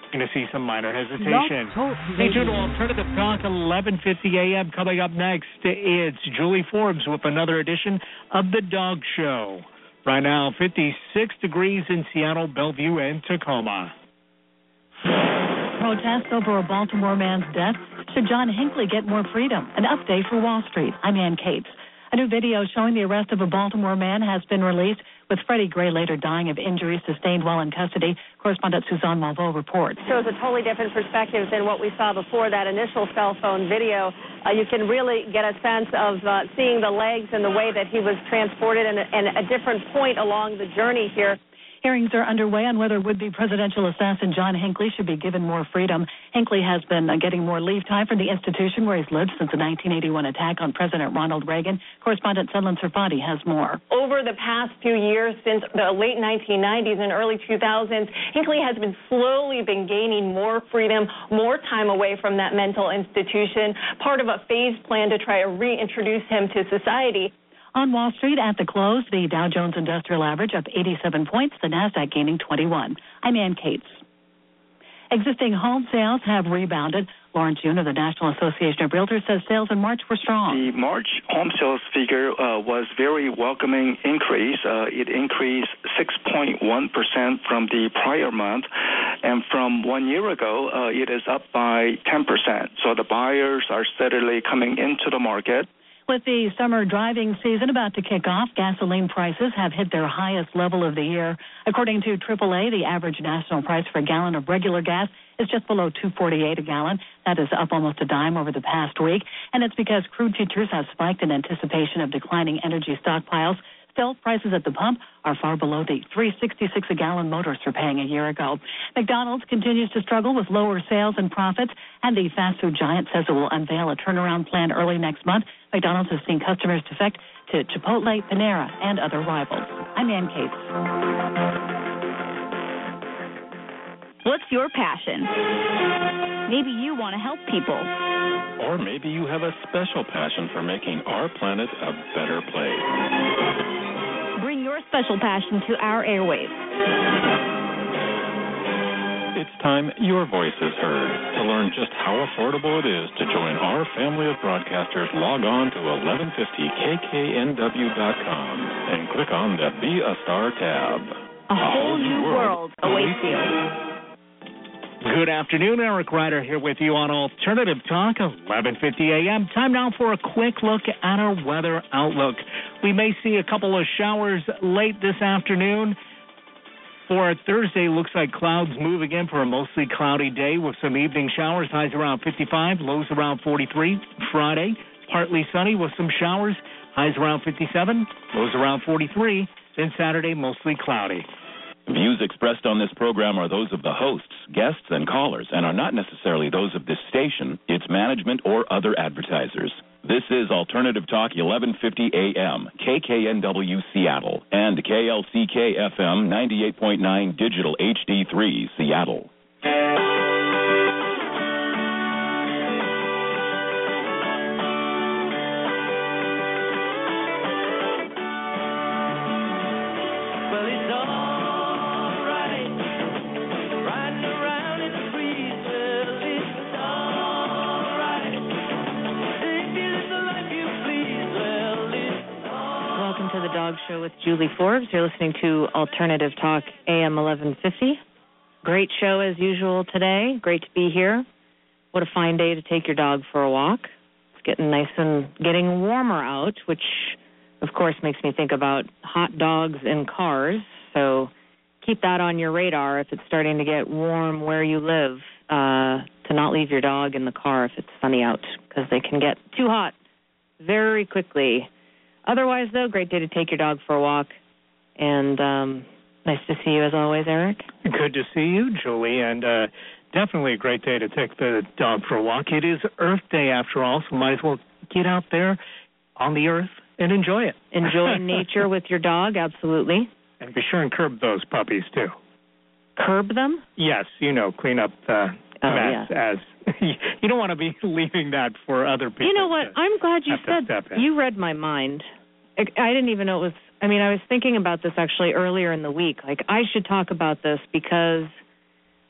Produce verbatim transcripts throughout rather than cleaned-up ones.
Going to see some minor hesitation. Stay tuned to Alternative Talk, eleven fifty a.m. Coming up next, it's Julie Forbes with another edition of The Dog Show. Right now, fifty-six degrees in Seattle, Bellevue, and Tacoma. Protests over a Baltimore man's death. Should John Hinckley get more freedom? An update for Wall Street. I'm Ann Cates. A new video showing the arrest of a Baltimore man has been released, with Freddie Gray later dying of injuries sustained while in custody. Correspondent Suzanne Malveaux reports. Shows a totally different perspective than what we saw before that initial cell phone video. Uh, you can really get a sense of uh, seeing the legs and the way that he was transported and, and a different point along the journey here. Hearings are underway on whether would-be presidential assassin John Hinckley should be given more freedom. Hinckley has been uh, getting more leave time from the institution where he's lived since the nineteen eighty-one attack on President Ronald Reagan. Correspondent Sedlin Serfati has more. Over the past few years, since the late nineteen nineties and early two thousands, Hinckley has been slowly been gaining more freedom, more time away from that mental institution, part of a phased plan to try to reintroduce him to society. On Wall Street at the close, the Dow Jones Industrial Average up eighty-seven points, the Nasdaq gaining twenty-one. I'm Ann Cates. Existing home sales have rebounded. Lawrence Yun of the National Association of Realtors says sales in March were strong. The March home sales figure uh, was very welcoming increase. Uh, it increased six point one percent from the prior month, and from one year ago, uh, it is up by ten percent. So the buyers are steadily coming into the market. With the summer driving season about to kick off, gasoline prices have hit their highest level of the year. According to triple A, the average national price for a gallon of regular gas is just below two forty-eight a gallon. That is up almost a dime over the past week, and it's because crude futures have spiked in anticipation of declining energy stockpiles. Still, prices at the pump are far below the three sixty-six a gallon motorists were paying a year ago. McDonald's continues to struggle with lower sales and profits, and the fast food giant says it will unveil a turnaround plan early next month. McDonald's has seen customers defect to Chipotle, Panera, and other rivals. I'm Ann Cates. What's your passion? Maybe you want to help people. Or maybe you have a special passion for making our planet a better place. Bring your special passion to our airwaves. It's time your voice is heard. To learn just how affordable it is to join our family of broadcasters, log on to eleven fifty K K N W dot com and click on the Be a Star tab. A, a whole new world, world awaits you. Good afternoon, Eric Ryder here with you on Alternative Talk, eleven fifty a.m. Time now for a quick look at our weather outlook. We may see a couple of showers late this afternoon. For Thursday, looks like clouds move again for a mostly cloudy day with some evening showers, highs around fifty-five, lows around forty-three. Friday, partly sunny with some showers, highs around fifty-seven, lows around forty-three. Then Saturday, mostly cloudy. Views expressed on this program are those of the hosts, guests, and callers, and are not necessarily those of this station, its management, or other advertisers. This is Alternative Talk, eleven fifty a.m., K K N W Seattle, and K L C K F M ninety-eight point nine Digital H D three Seattle. The Dog Show with Julie Forbes. You're listening to Alternative Talk A M eleven fifty. Great show as usual today. Great to be here. What a fine day to take your dog for a walk. It's getting nice and getting warmer out, which of course makes me think about hot dogs in cars. So keep that on your radar if it's starting to get warm where you live, uh, to not leave your dog in the car if it's sunny out, because they can get too hot very quickly. Otherwise, though, great day to take your dog for a walk. And um, nice to see you as always, Eric. Good to see you, Julie. And uh, definitely a great day to take the dog for a walk. It is Earth Day after all, so might as well get out there on the earth and enjoy it. Enjoy nature with your dog, absolutely. And be sure and curb those puppies, too. Curb them? Yes, you know, clean up the oh, mess yeah. as you don't want to be leaving that for other people. You know what? I'm glad you said you read my mind. I didn't even know it was, I mean, I was thinking about this actually earlier in the week. Like, I should talk about this because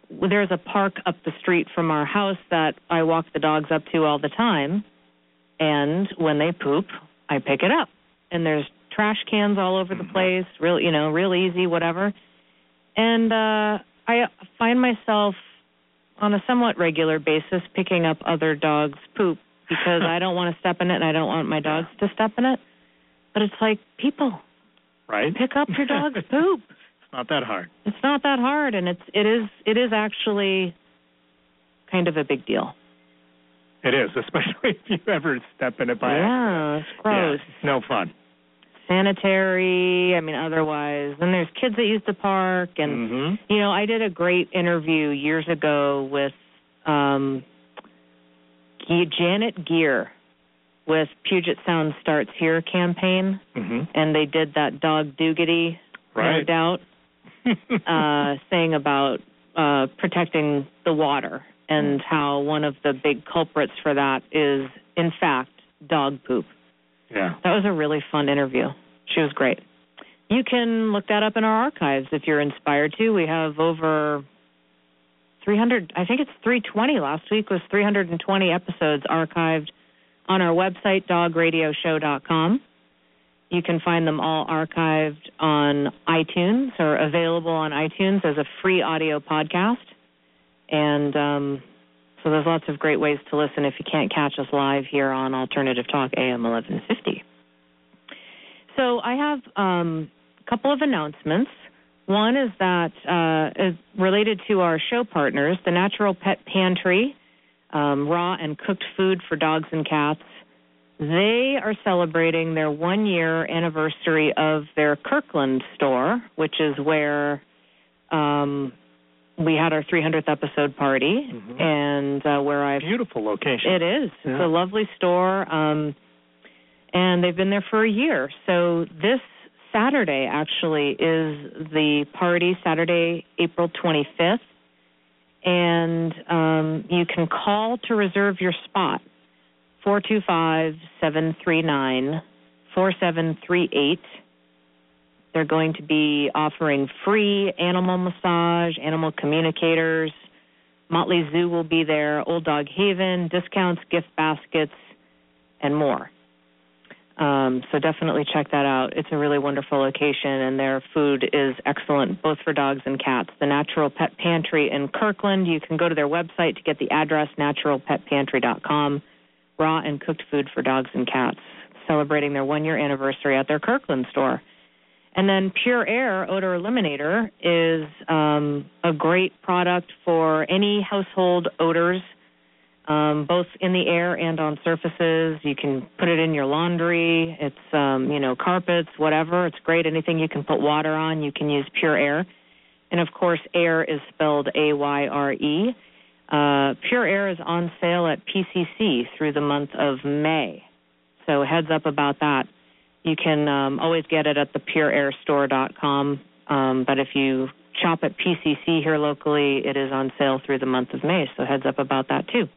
there's a park up the street from our house that I walk the dogs up to all the time, and when they poop, I pick it up. And there's trash cans all over the place, real, you know, real easy, whatever. And uh, I find myself on a somewhat regular basis picking up other dogs' poop because I don't want to step in it and I don't want my dogs to step in it. But it's like, people, right? Pick up your dog's poop. It's not that hard. It's not that hard, and it's it is it is actually kind of a big deal. It is, especially if you ever step in it by accident. Yeah, it's gross. Yeah, it's no fun. Sanitary, I mean, otherwise. Then there's kids that use the park, and, mm-hmm. you know, I did a great interview years ago with um, Janet Gear with Puget Sound Starts Here campaign, mm-hmm. and they did that dog doogity, right. no doubt, uh, saying about uh, protecting the water and how one of the big culprits for that is, in fact, dog poop. Yeah. That was a really fun interview. She was great. You can look that up in our archives if you're inspired to. We have over three hundred, I think it's three twenty. Last week was three hundred twenty episodes archived on our website, dog radio show dot com. You can find them all archived on iTunes or available on iTunes as a free audio podcast. And um, so there's lots of great ways to listen if you can't catch us live here on Alternative Talk A M eleven fifty. So I have um, a couple of announcements. One is that uh, is related to our show partners, the Natural Pet Pantry, um, raw and cooked food for dogs and cats. They are celebrating their one-year anniversary of their Kirkland store, which is where um, we had our three hundredth episode party, mm-hmm. and uh, where I beautiful location. It is. Yeah. It's a lovely store, um, and they've been there for a year. So this Saturday actually is the party, Saturday, April twenty-fifth, and um, you can call to reserve your spot. four two five, seven three nine, four seven three eight. They're going to be offering free animal massage, animal communicators. Motley Zoo will be there, Old Dog Haven, discounts, gift baskets, and more. Um, so definitely check that out. It's a really wonderful location, and their food is excellent, both for dogs and cats. The Natural Pet Pantry in Kirkland. You can go to their website to get the address, natural pet pantry dot com. Raw and cooked food for dogs and cats, celebrating their one-year anniversary at their Kirkland store. And then Pure Air Odor Eliminator is um, a great product for any household odors, um, both in the air and on surfaces. You can put it in your laundry. It's, um, you know, carpets, whatever. It's great. Anything you can put water on, you can use Pure Air. And, of course, air is spelled A Y R E. Uh, Pure Air is on sale at P C C through the month of May. So heads up about that. You can um, always get it at the pure air store dot com, um, but if you shop at P C C here locally, it is on sale through the month of May, so heads up about that too.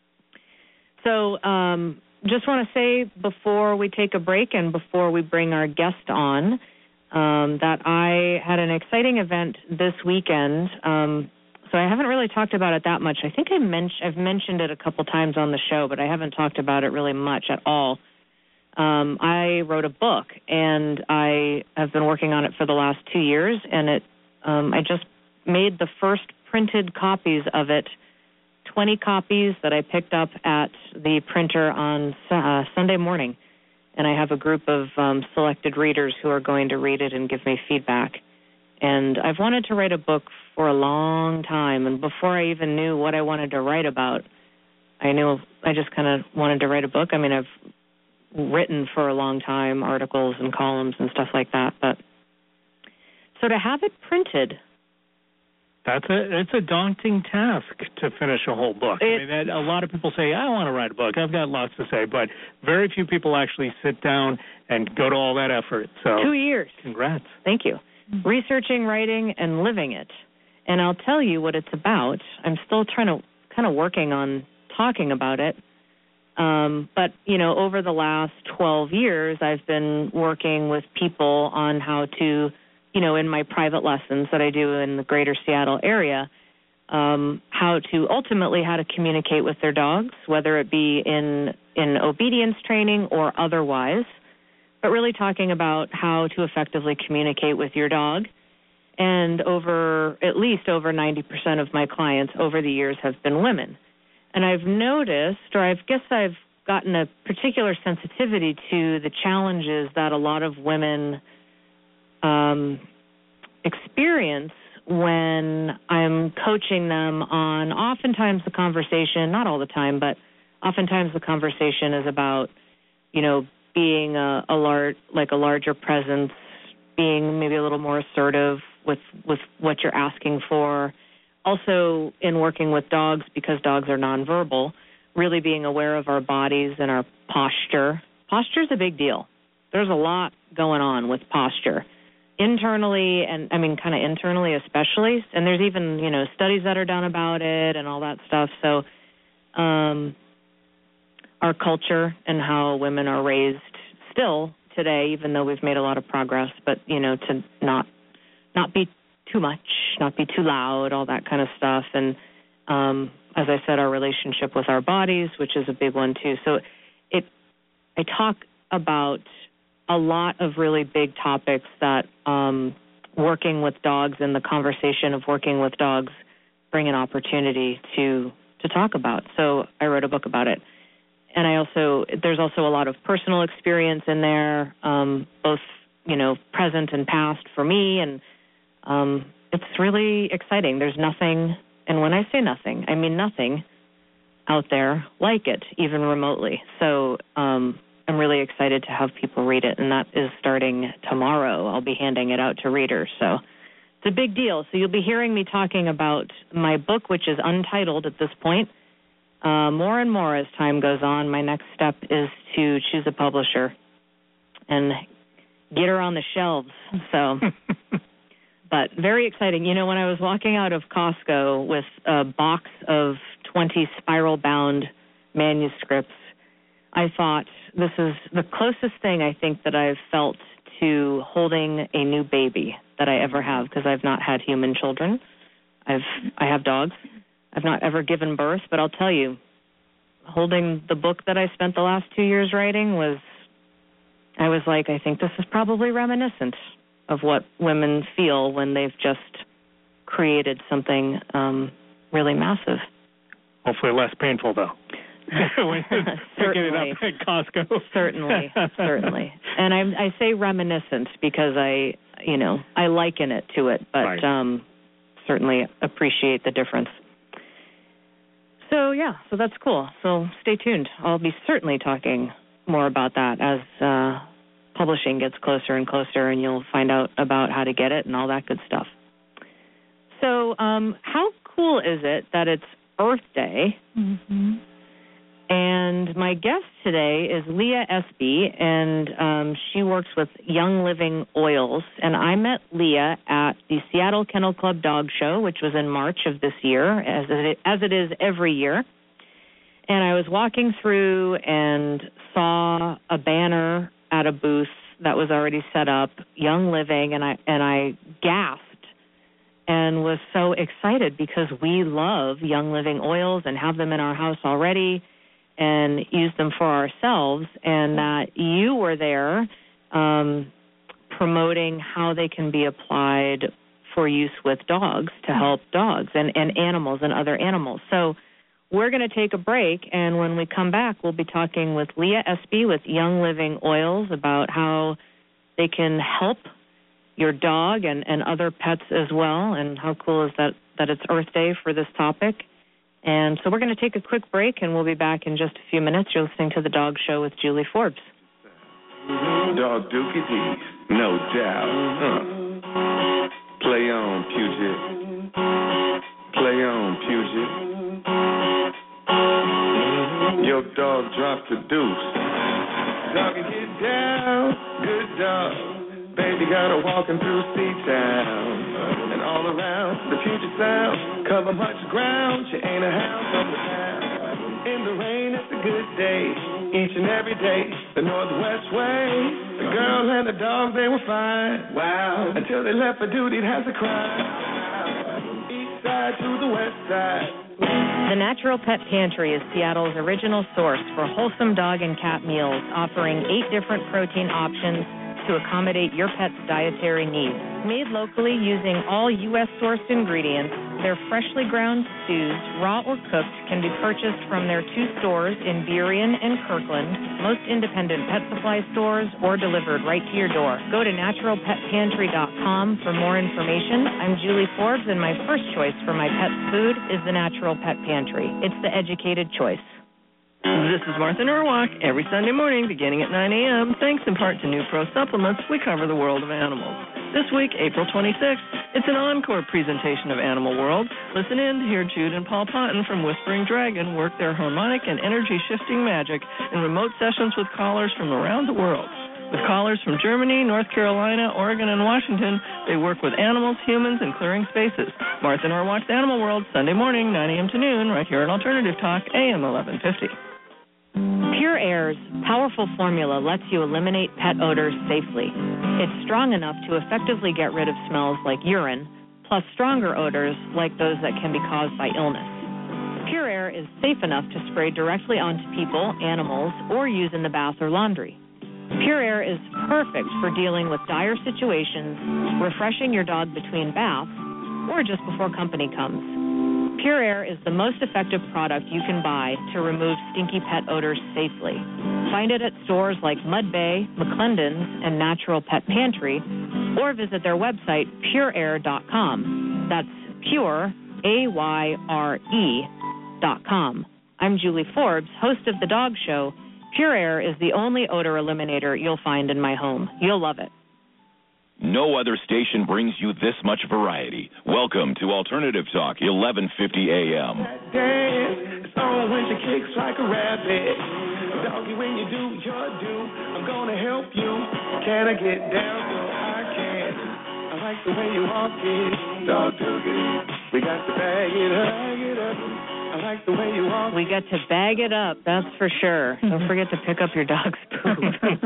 So um, just want to say before we take a break and before we bring our guest on um, that I had an exciting event this weekend. Um, so I haven't really talked about it that much. I think I men- I've mentioned it a couple times on the show, but I haven't talked about it really much at all. Um, I wrote a book, and I have been working on it for the last two years, and it um, I just made the first printed copies of it, twenty copies that I picked up at the printer on uh, Sunday morning, and I have a group of um, selected readers who are going to read it and give me feedback. And I've wanted to write a book for a long time, and before I even knew what I wanted to write about, I knew I just kind of wanted to write a book. I mean, I've written for a long time, articles and columns and stuff like that. But so to have it printed, that's a it's a daunting task to finish a whole book. It, I mean, that, a lot of people say, I want to write a book. I've got lots to say, but very few people actually sit down and go to all that effort. So two years. Congrats. Thank you. Mm-hmm. Researching, writing, and living it. And I'll tell you what it's about. I'm still trying to kind of working on talking about it. Um, but, you know, over the last twelve years, I've been working with people on how to, you know, in my private lessons that I do in the greater Seattle area, um, how to ultimately how to communicate with their dogs, whether it be in in obedience training or otherwise, but really talking about how to effectively communicate with your dog. And over at least over ninety percent of my clients over the years have been women. And I've noticed, or I guess I've gotten a particular sensitivity to the challenges that a lot of women um, experience when I'm coaching them on, oftentimes the conversation, not all the time, but oftentimes the conversation is about, you know, being a, a large, like a larger presence, being maybe a little more assertive with, with what you're asking for. Also, in working with dogs, because dogs are nonverbal, really being aware of our bodies and our posture. Posture is a big deal. There's a lot going on with posture. Internally, and I mean kind of internally especially, and there's even, you know, studies that are done about it and all that stuff. So um, our culture and how women are raised still today, even though we've made a lot of progress, but, you know, to not not be too much, not be too loud, all that kind of stuff. And um, as I said, our relationship with our bodies, which is a big one too. So it, I talk about a lot of really big topics that um, working with dogs and the conversation of working with dogs bring an opportunity to to talk about. So I wrote a book about it. And I also, there's also a lot of personal experience in there, um, both, you know, present and past for me. And um, it's really exciting. There's nothing, and when I say nothing, I mean nothing out there like it, even remotely. So um I'm really excited to have people read it, and that is starting tomorrow. I'll be handing it out to readers, so it's a big deal. So you'll be hearing me talking about my book, which is untitled at this point. Uh, more and more as time goes on, my next step is to choose a publisher and get her on the shelves. So, but very exciting. You know, when I was walking out of Costco with a box of twenty spiral-bound manuscripts, I thought, this is the closest thing I think that I've felt to holding a new baby that I ever have, because I've not had human children. I've I have dogs. I've not ever given birth, but I'll tell you, holding the book that I spent the last two years writing was, I was like, I think this is probably reminiscent of what women feel when they've just created something um, really massive. Hopefully less painful, though. Picking it up at Costco. certainly, certainly. And I, I say reminiscent because I, you know, I liken it to it, but right. um, certainly appreciate the difference. So, yeah, so that's cool. So stay tuned. I'll be certainly talking more about that as uh, publishing gets closer and closer, and you'll find out about how to get it and all that good stuff. So um, how cool is it that it's Earth Day? Mm-hmm. And my guest today is Leah Espy, and um, she works with Young Living Oils. And I met Leah at the Seattle Kennel Club Dog Show, which was in March of this year, as it, as it is every year. And I was walking through and saw a banner at a booth that was already set up, Young Living, and I and I gasped and was so excited because we love Young Living Oils and have them in our house already and use them for ourselves, and that you were there um, promoting how they can be applied for use with dogs to help dogs and, and animals and other animals. So we're going to take a break, and when we come back, we'll be talking with Leah Espy with Young Living Oils about how they can help your dog and, and other pets as well, and how cool is that, that it's Earth Day for this topic. And so we're going to take a quick break, and we'll be back in just a few minutes. You're listening to The Dog Show with Julie Forbes. Dog Dookie D, no doubt. Huh. Play on, Puget. Play on, Puget. Your dog dropped the deuce. Doggy, get down, good dog. Baby got her walking through C-Town. And all around the Puget Sound, cover much ground. She ain't a hound from the town. In the rain, it's a good day. Each and every day, the Northwest way. The girl and the dog, they were fine. Wow. Until they left for duty, it has a crime. East side to the west side. The Natural Pet Pantry is Seattle's original source for wholesome dog and cat meals, offering eight different protein options to accommodate your pet's dietary needs. Made locally using all U S sourced ingredients, their freshly ground stews, raw or cooked, can be purchased from their two stores in Burien and Kirkland, most independent pet supply stores, or delivered right to your door. Go to natural pet pantry dot com for more information. I'm Julie Forbes, and my first choice for my pet's food is the Natural Pet Pantry. It's the educated choice. This is Martha Norwalk. Every Sunday morning, beginning at nine a.m., thanks in part to New Pro Supplements, we cover the world of animals. This week, April twenty-sixth, it's an encore presentation of Animal World. Listen in to hear Jude and Paul Ponton from Whispering Dragon work their harmonic and energy-shifting magic in remote sessions with callers from around the world. With callers from Germany, North Carolina, Oregon, and Washington, they work with animals, humans, and clearing spaces. Martha Norwalk's Animal World, Sunday morning, nine a.m. to noon, right here at Alternative Talk, A M eleven fifty. Pure Air's powerful formula lets you eliminate pet odors safely. It's strong enough to effectively get rid of smells like urine, plus stronger odors like those that can be caused by illness. Pure Air is safe enough to spray directly onto people, animals, or use in the bath or laundry. Pure Air is perfect for dealing with dire situations, refreshing your dog between baths, or just before company comes. Pure Air is the most effective product you can buy to remove stinky pet odors safely. Find it at stores like Mud Bay, McClendon's, and Natural Pet Pantry, or visit their website, pure air dot com. That's pure, A Y R E, dot com. I'm Julie Forbes, host of The Dog Show. Pure Air is the only odor eliminator you'll find in my home. You'll love it. No other station brings you this much variety. Welcome to Alternative Talk, eleven fifty a.m. Dance, it's on when she kicks like a rabbit. Doggy, when you do your do, I'm gonna help you. Can I get down so I can? I like the way you walk it, dog doggy. We got to bag it up, bag it up. I like the way you walk. We got to bag it up, that's for sure. Don't forget to pick up your dog's poop.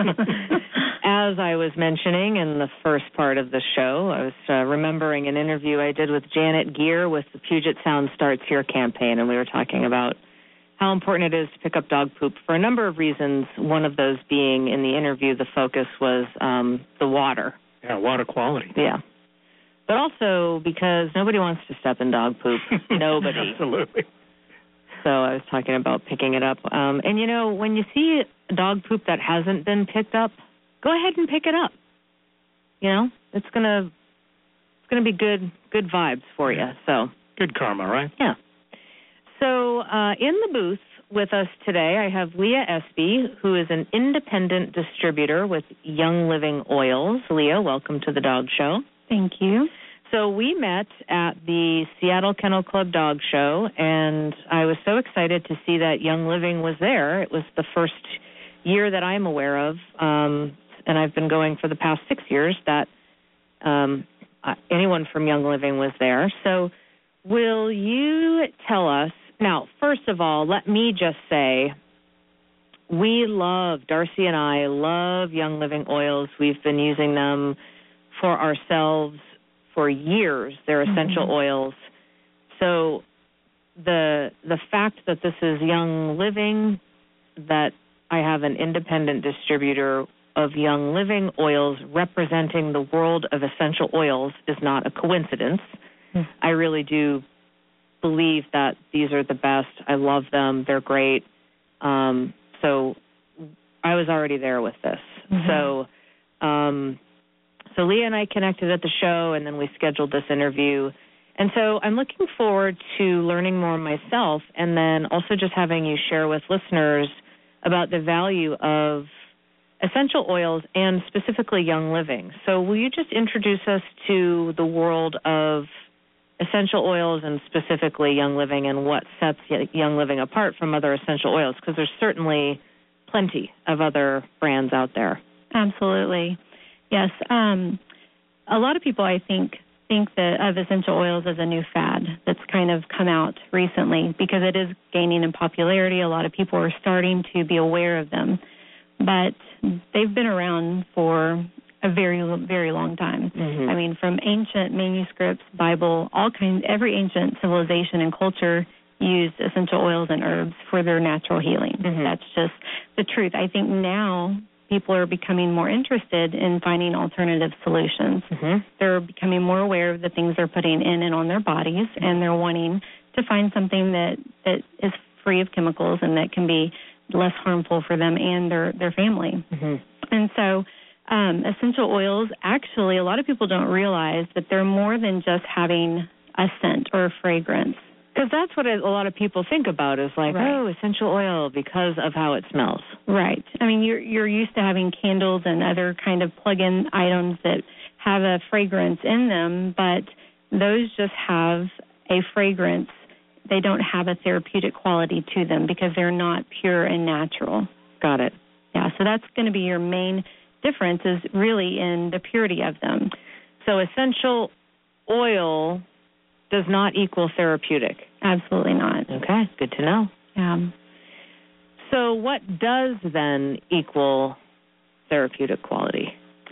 As I was mentioning in the first part of the show, I was uh, remembering an interview I did with Janet Gear with the Puget Sound Starts Here campaign, and we were talking about how important it is to pick up dog poop for a number of reasons, one of those being in the interview the focus was um, the water. Yeah, water quality. Yeah. But also because nobody wants to step in dog poop. Nobody. Absolutely. So I was talking about picking it up. Um, and, you know, when you see dog poop that hasn't been picked up, go ahead and pick it up. You know, it's going to it's gonna be good good vibes for you. So good karma, right? Yeah. So uh, in the booth with us today, I have Leah Espy, who is an independent distributor with Young Living Oils. Leah, welcome to the Dog Show. Thank you. So we met at the Seattle Kennel Club Dog Show, and I was so excited to see that Young Living was there. It was the first year that I'm aware of, um, and I've been going for the past six years, that um, uh, anyone from Young Living was there. So will you tell us, now, first of all, let me just say, we love, Darcy and I love Young Living Oils. We've been using them for ourselves for years. They're essential mm-hmm. oils. So the the fact that this is Young Living, that I have an independent distributor of Young Living Oils representing the world of essential oils is not a coincidence. Mm-hmm. I really do believe that these are the best. I love them. They're great. Um, so I was already there with this. Mm-hmm. So um So Leah and I connected at the show, and then we scheduled this interview. And so I'm looking forward to learning more myself, and then also just having you share with listeners about the value of essential oils and specifically Young Living. So will you just introduce us to the world of essential oils and specifically Young Living and what sets Young Living apart from other essential oils? Because there's certainly plenty of other brands out there. Absolutely. Yes. Um, a lot of people, I think, think that of essential oils as a new fad that's kind of come out recently because it is gaining in popularity. A lot of people are starting to be aware of them. But they've been around for a a very, very long time. Mm-hmm. I mean, from ancient manuscripts, Bible, all kinds, every ancient civilization and culture used essential oils and herbs for their natural healing. Mm-hmm. That's just the truth. I think now people are becoming more interested in finding alternative solutions. Mm-hmm. They're becoming more aware of the things they're putting in and on their bodies, and they're wanting to find something that, that is free of chemicals and that can be less harmful for them and their, their family. Mm-hmm. And so um, essential oils, actually, a lot of people don't realize that they're more than just having a scent or a fragrance. Because that's what a lot of people think about is like, right. oh, essential oil because of how it smells. Right. I mean, you're you're used to having candles and other kind of plug-in items that have a fragrance in them, but those just have a fragrance. They don't have a therapeutic quality to them because they're not pure and natural. Got it. Yeah, so that's going to be your main difference is really in the purity of them. So essential oil does not equal therapeutic. Absolutely not. Okay, good to know. Yeah. So what does then equal therapeutic quality?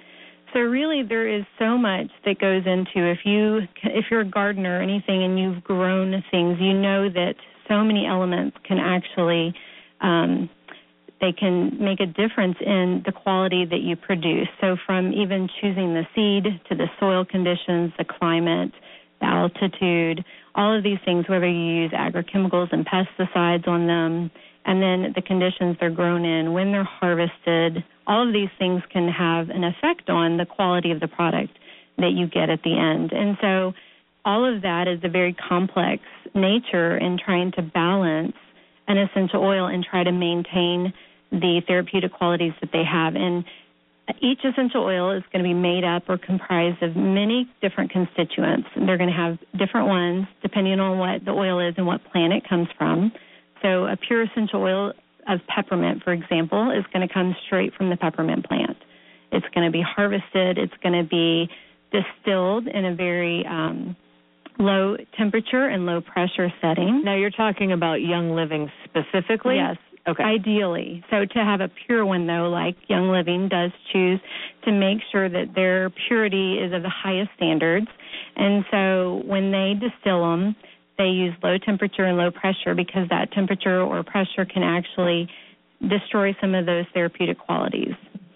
So really there is so much that goes into if you if you're a gardener or anything and you've grown things, you know that so many elements can actually um, they can make a difference in the quality that you produce. So from even choosing the seed to the soil conditions, the climate, the altitude, all of these things, whether you use agrochemicals and pesticides on them, and then the conditions they're grown in, when they're harvested, all of these things can have an effect on the quality of the product that you get at the end. And so all of that is a very complex nature in trying to balance an essential oil and try to maintain the therapeutic qualities that they have. And each essential oil is going to be made up or comprised of many different constituents. They're going to have different ones depending on what the oil is and what plant it comes from. So a pure essential oil of peppermint, for example, is going to come straight from the peppermint plant. It's going to be harvested. It's going to be distilled in a very um, low temperature and low pressure setting. Now you're talking about Young Living specifically? Yes. Okay. Ideally. So to have a pure one, though, like Young Living does choose to make sure that their purity is of the highest standards. And so when they distill them, they use low temperature and low pressure because that temperature or pressure can actually destroy some of those therapeutic qualities.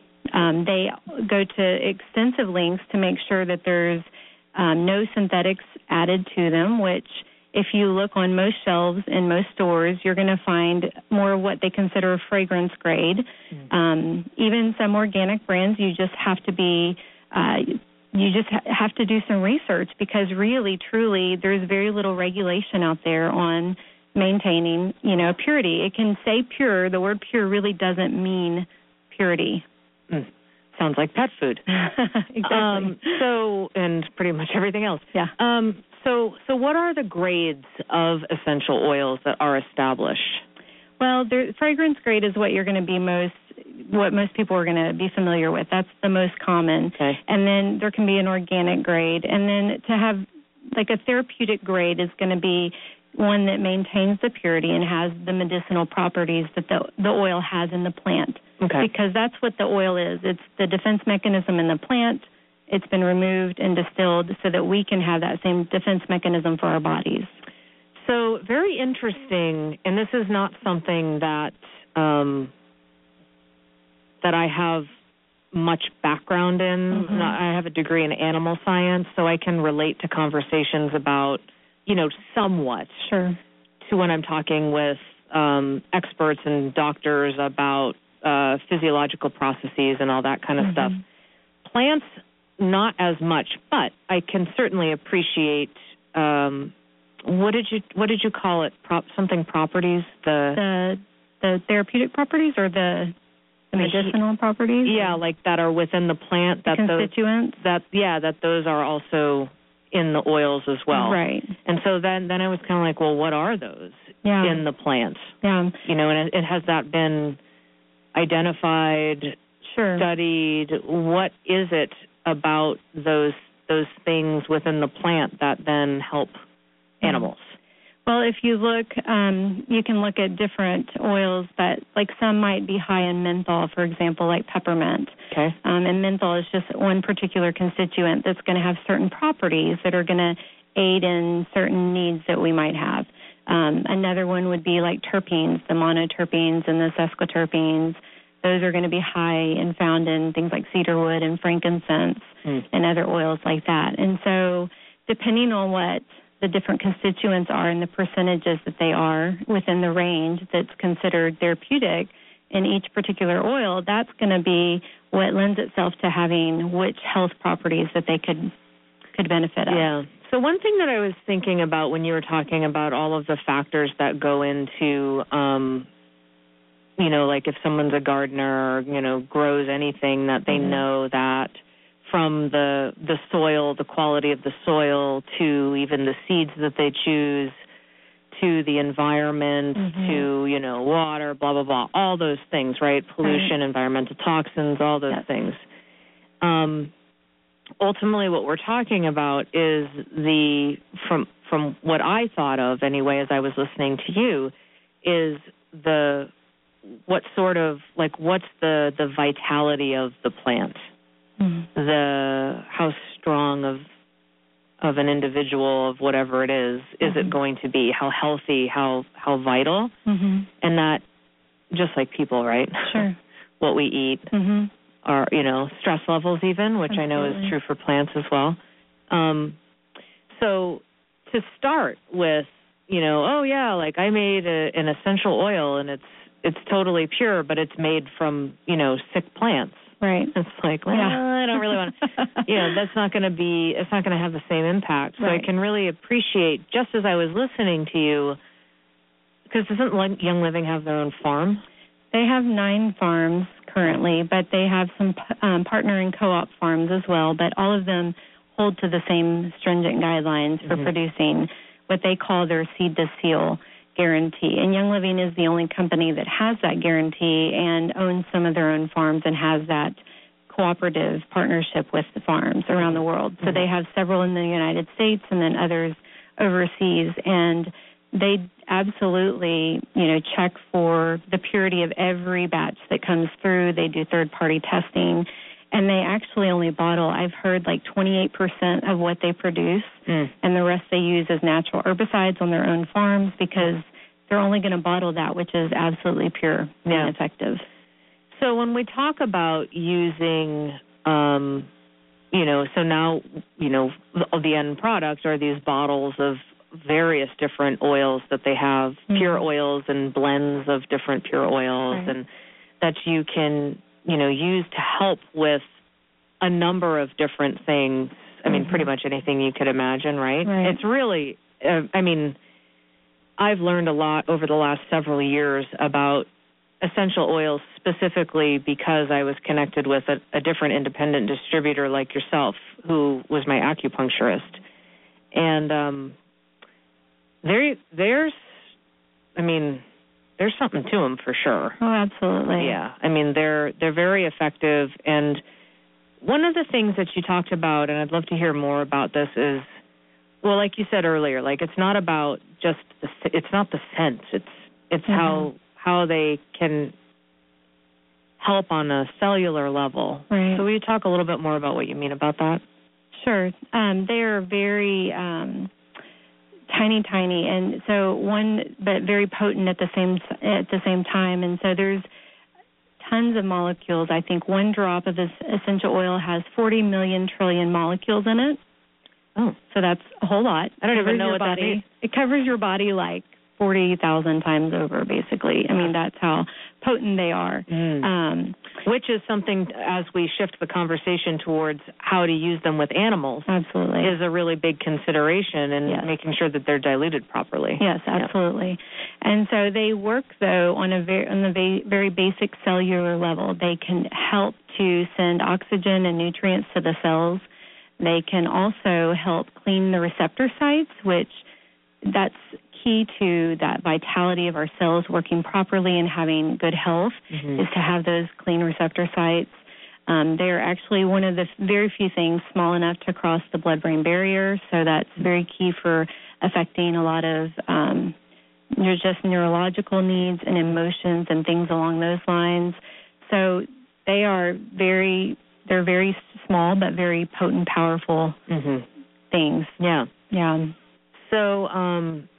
Um, they go to extensive lengths to make sure that there's um, no synthetics added to them, which if you look on most shelves in most stores, you're going to find more of what they consider a fragrance grade. Mm-hmm. Um, even some organic brands, you just have to be, uh, you just ha- have to do some research because really, truly, there's very little regulation out there on maintaining, you know, purity. It can say pure. The word pure really doesn't mean purity. Mm. Sounds like pet food. Exactly. Um, so, and pretty much everything else. Yeah. Um, so, so what are the grades of essential oils that are established? Well, the fragrance grade is what you're going to be most, what most people are going to be familiar with. That's the most common. Okay. And then there can be an organic grade. And then to have, like a therapeutic grade is going to be one that maintains the purity and has the medicinal properties that the, the oil has in the plant. Okay. Because that's what the oil is. It's the defense mechanism in the plant. It's been removed and distilled so that we can have that same defense mechanism for our bodies. So very interesting, and this is not something that um, that I have much background in. Mm-hmm. I have a degree in animal science, so I can relate to conversations about, you know, somewhat sure. to when I'm talking with um, experts and doctors about uh, physiological processes and all that kind of mm-hmm. stuff. Plants, not as much, but I can certainly appreciate. Um, what did you What did you call it? Prop, something properties. The the the therapeutic properties or the the medicinal properties. Yeah, like that are within the plant. The that constituents. Those, that yeah, that those are also in the oils as well. Right. And so then then I was kind of like, well, what are those yeah. in the plant? Yeah. You know, and it, it has that been identified, sure. studied? What is it about those those things within the plant that then help animals? Well, if you look, um, you can look at different oils, but like some might be high in menthol, for example, like peppermint. Okay. Um, and menthol is just one particular constituent that's going to have certain properties that are going to aid in certain needs that we might have. Um, another one would be like terpenes, the monoterpenes and the sesquiterpenes. Those are going to be high and found in things like cedarwood and frankincense mm. and other oils like that. And so depending on what the different constituents are and the percentages that they are within the range that's considered therapeutic in each particular oil, that's going to be what lends itself to having which health properties that they could could benefit of. Yeah. So one thing that I was thinking about when you were talking about all of the factors that go into, um, you know, like if someone's a gardener or, you know, grows anything, that they mm-hmm. know that from the the soil, the quality of the soil, to even the seeds that they choose, to the environment, mm-hmm. to, you know, water, blah, blah, blah, all those things, right? Pollution, right. environmental toxins, all those yes. things. Um, ultimately, what we're talking about is the, from from what I thought of anyway as I was listening to you, is the, what sort of, like, what's the, the vitality of the plant? Mm-hmm. The how strong of of an individual, of whatever it is, is mm-hmm. it going to be? How healthy? How how vital? Mm-hmm. And that, just like people, right? Sure. What we eat, mm-hmm. our you know stress levels, even, which Absolutely. I know is true for plants as well. Um, so to start with, you know, oh yeah, like I made a, an essential oil and it's it's totally pure, but it's made from you know sick plants. Right. It's like, well, yeah. I don't really want to, you know, that's not going to be, it's not going to have the same impact. So right. I can really appreciate, just as I was listening to you, because doesn't Young Living have their own farm? They have nine farms currently, but they have some um, partner and co-op farms as well, but all of them hold to the same stringent guidelines for mm-hmm. producing what they call their seed to seal guarantee. And Young Living is the only company that has that guarantee and owns some of their own farms and has that cooperative partnership with the farms around the world. So mm-hmm. they have several in the United States and then others overseas. And they absolutely, you know, check for the purity of every batch that comes through. They do third-party testing. And they actually only bottle, I've heard, like twenty-eight percent of what they produce, mm. and the rest they use as natural herbicides on their own farms because they're only going to bottle that which is absolutely pure yeah. and effective. So when we talk about using, um, you know, so now, you know, the, the end product are these bottles of various different oils that they have, mm. pure oils and blends of different pure oils, right. and that you can, you know, use to help with a number of different things. I mean, mm-hmm. pretty much anything you could imagine, right? right. It's really, uh, I mean, I've learned a lot over the last several years about essential oils specifically because I was connected with a, a different independent distributor like yourself who was my acupuncturist. And um, there, there's, I mean, there's something to them for sure. Oh, absolutely. Yeah. I mean, they're they're very effective. And one of the things that you talked about, and I'd love to hear more about this, is, well, like you said earlier, like it's not about just the, it's not the scent. It's it's mm-hmm. how how they can help on a cellular level. Right. So will you talk a little bit more about what you mean about that? Sure. Um, they are very um, tiny, tiny, and so one, but very potent at the same at the same time. And so there's tons of molecules. I think one drop of this essential oil has forty million trillion molecules in it. Oh, so that's a whole lot. I don't even know what body. that means. It covers your body like forty thousand times over, basically. I mean, that's how potent they are. Mm. Um, Which is something, as we shift the conversation towards how to use them with animals, absolutely, is a really big consideration in yes. making sure that they're diluted properly. Yes, absolutely. Yeah. And so they work, though, on a very, on the very, very basic cellular level. They can help to send oxygen and nutrients to the cells. They can also help clean the receptor sites, which that's key to that vitality of our cells working properly and having good health, mm-hmm. is to have those clean receptor sites. Um, they're actually one of the very few things small enough to cross the blood-brain barrier, so that's very key for affecting a lot of um, there's just neurological needs and emotions and things along those lines. So they are very, they're very small but very potent, powerful mm-hmm. things. Yeah. Yeah. So, um,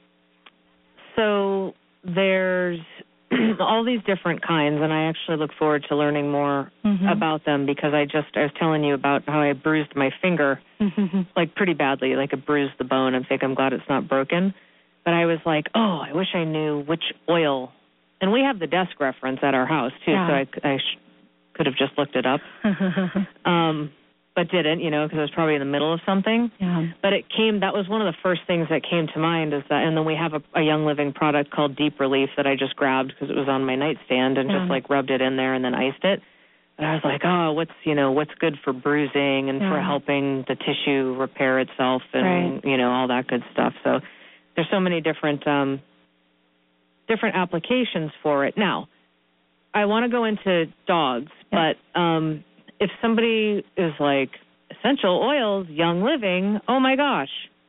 so there's all these different kinds, and I actually look forward to learning more mm-hmm. about them because I just, I was telling you about how I bruised my finger, mm-hmm. like pretty badly, like it bruised the bone. I think I'm glad it's not broken. But I was like, oh, I wish I knew which oil. And we have the desk reference at our house, too, yeah. so I, I sh- could have just looked it up. um, but didn't, you know, because I was probably in the middle of something. Yeah. But it came, that was one of the first things that came to mind is that, and then we have a, a Young Living product called Deep Relief that I just grabbed because it was on my nightstand and yeah. just like rubbed it in there and then iced it. And I was like, oh, what's, you know, what's good for bruising and yeah. for helping the tissue repair itself and, right. you know, all that good stuff. So there's so many different, um, different applications for it. Now, I want to go into dogs, yeah. but um, if somebody is like, essential oils, Young Living, oh my gosh,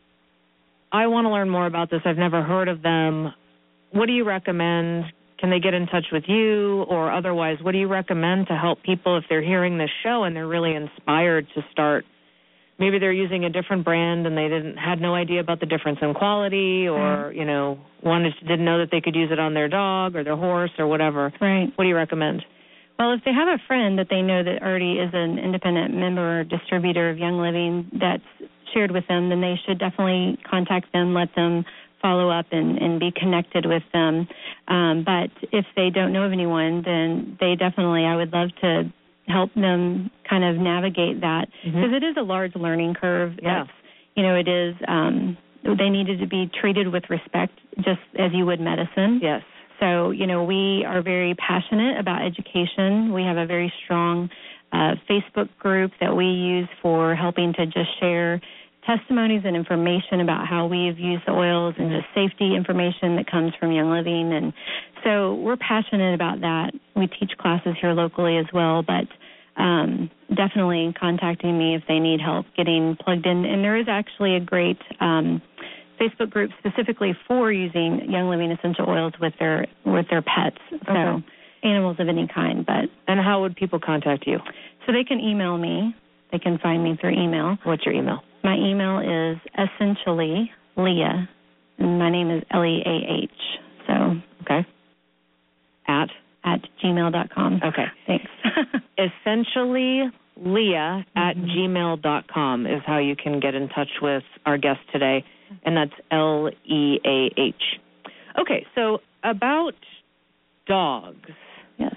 I want to learn more about this. I've never heard of them. What do you recommend? Can they get in touch with you or otherwise? What do you recommend to help people if they're hearing this show and they're really inspired to start? Maybe they're using a different brand and they didn't had no idea about the difference in quality or, right. you know, wanted didn't know that they could use it on their dog or their horse or whatever. Right. What do you recommend? Well, if they have a friend that they know that already is an independent member or distributor of Young Living that's shared with them, then they should definitely contact them, let them follow up and, and be connected with them. Um, but if they don't know of anyone, then they definitely, I would love to help them kind of navigate that because mm-hmm. it is a large learning curve. Yeah. That's, you know, it is, um, they needed to be treated with respect just as you would medicine. Yes. So, you know, we are very passionate about education. We have a very strong uh, Facebook group that we use for helping to just share testimonies and information about how we've used the oils and just safety information that comes from Young Living. And so we're passionate about that. We teach classes here locally as well, but um, definitely contacting me if they need help getting plugged in. And there is actually a great um Facebook group specifically for using Young Living essential oils with their with their pets, so okay. animals of any kind. But and how would people contact you? So they can email me. They can find me through email. What's your email? My email is essentially Leah, and my name is L E A H. So okay, at at gmail dot com. Okay, thanks. Essentially Leah at mm-hmm. gmail dot com is how you can get in touch with our guest today. And that's L E A H. Okay, so about dogs. Yes.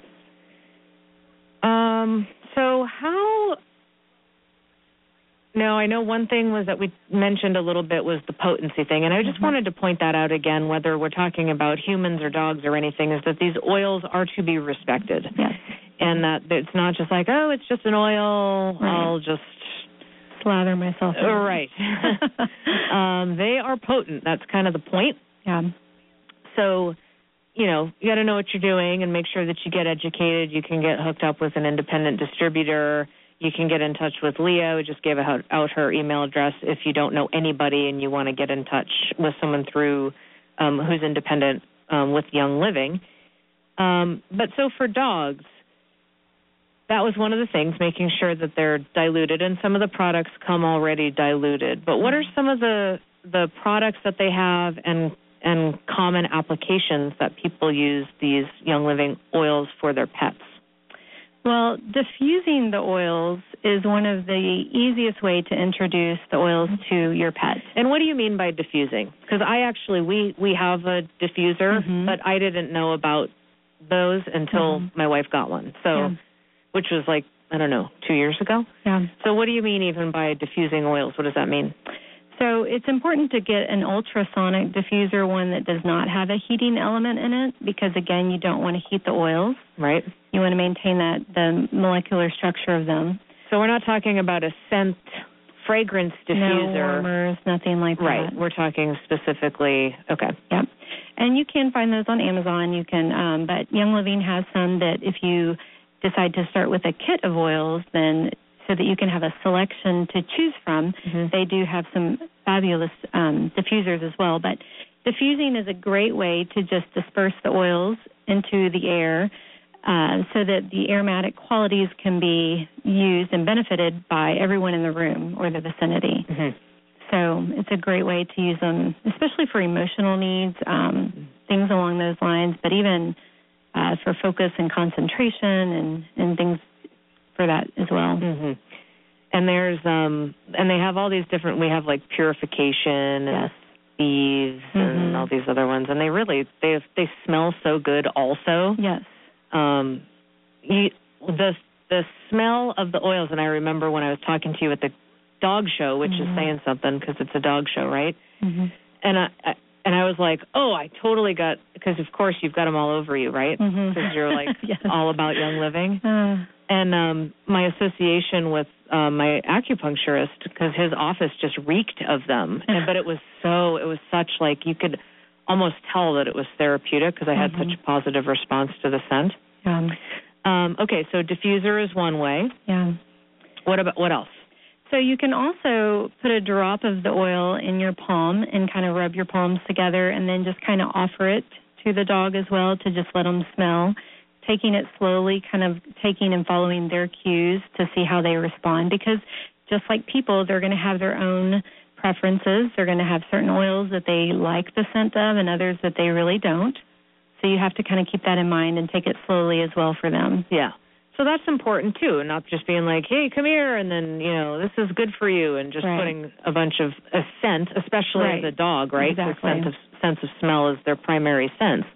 Um. So how... Now, I know one thing was that we mentioned a little bit was the potency thing, and I just mm-hmm. wanted to point that out again, whether we're talking about humans or dogs or anything, is that these oils are to be respected. Yes. And that it's not just like, oh, it's just an oil, right. I'll just... Slather myself. Uh, right. um, they are potent. That's kind of the point. Yeah. So, you know, you got to know what you're doing and make sure that you get educated. You can get hooked up with an independent distributor. You can get in touch with Leah. We just gave out, out her email address if you don't know anybody and you want to get in touch with someone through um, who's independent um, with Young Living. Um, but so for dogs, that was one of the things, making sure that they're diluted, and some of the products come already diluted. But what are some of the the products that they have and and common applications that people use these Young Living oils for their pets? Well, diffusing the oils is one of the easiest way to introduce the oils to your pet. And what do you mean by diffusing? Because I actually, we, we have a diffuser, mm-hmm. but I didn't know about those until mm-hmm. my wife got one. So. Yeah. Which was like, I don't know, two years ago? Yeah. So what do you mean even by diffusing oils? What does that mean? So it's important to get an ultrasonic diffuser, one that does not have a heating element in it, because, again, you don't want to heat the oils. Right. You want to maintain that the molecular structure of them. So we're not talking about a scent fragrance diffuser. No warmers, nothing like that. Right. We're talking specifically, okay. Yep. And you can find those on Amazon. You can, um, but Young Living has some that if you decide to start with a kit of oils, then so that you can have a selection to choose from. Mm-hmm. They do have some fabulous um, diffusers as well, but diffusing is a great way to just disperse the oils into the air uh, so that the aromatic qualities can be used and benefited by everyone in the room or the vicinity. Mm-hmm. So it's a great way to use them, especially for emotional needs, um, mm-hmm. things along those lines, but even uh, for focus and concentration and, and things for that as well. Mm-hmm. And there's, um, and they have all these different, we have like purification and yes. thieves mm-hmm. and all these other ones, and they really, they they smell so good also. Yes. Um, you, the, the smell of the oils, and I remember when I was talking to you at the dog show, which mm-hmm. is saying something because it's a dog show, right? Mm-hmm. And I, I and I was like, oh, I totally got, because of course you've got them all over you, right? Because mm-hmm. you're like yes. all about Young Living. Uh. And um, my association with uh, my acupuncturist, because his office just reeked of them. And, but it was so, it was such like, you could almost tell that it was therapeutic because I had mm-hmm. such a positive response to the scent. Yeah. Um, okay, so diffuser is one way. Yeah. What about, what else? So you can also put a drop of the oil in your palm and kind of rub your palms together and then just kind of offer it to the dog as well to just let them smell, taking it slowly, kind of taking and following their cues to see how they respond, because just like people, they're going to have their own preferences. They're going to have certain oils that they like the scent of and others that they really don't. So you have to kind of keep that in mind and take it slowly as well for them. Yeah. So that's important, too, and not just being like, hey, come here, and then, you know, this is good for you, and just right. putting a bunch of a scent, especially right. as a dog, right? Exactly. The sense of, sense of smell is their primary sense.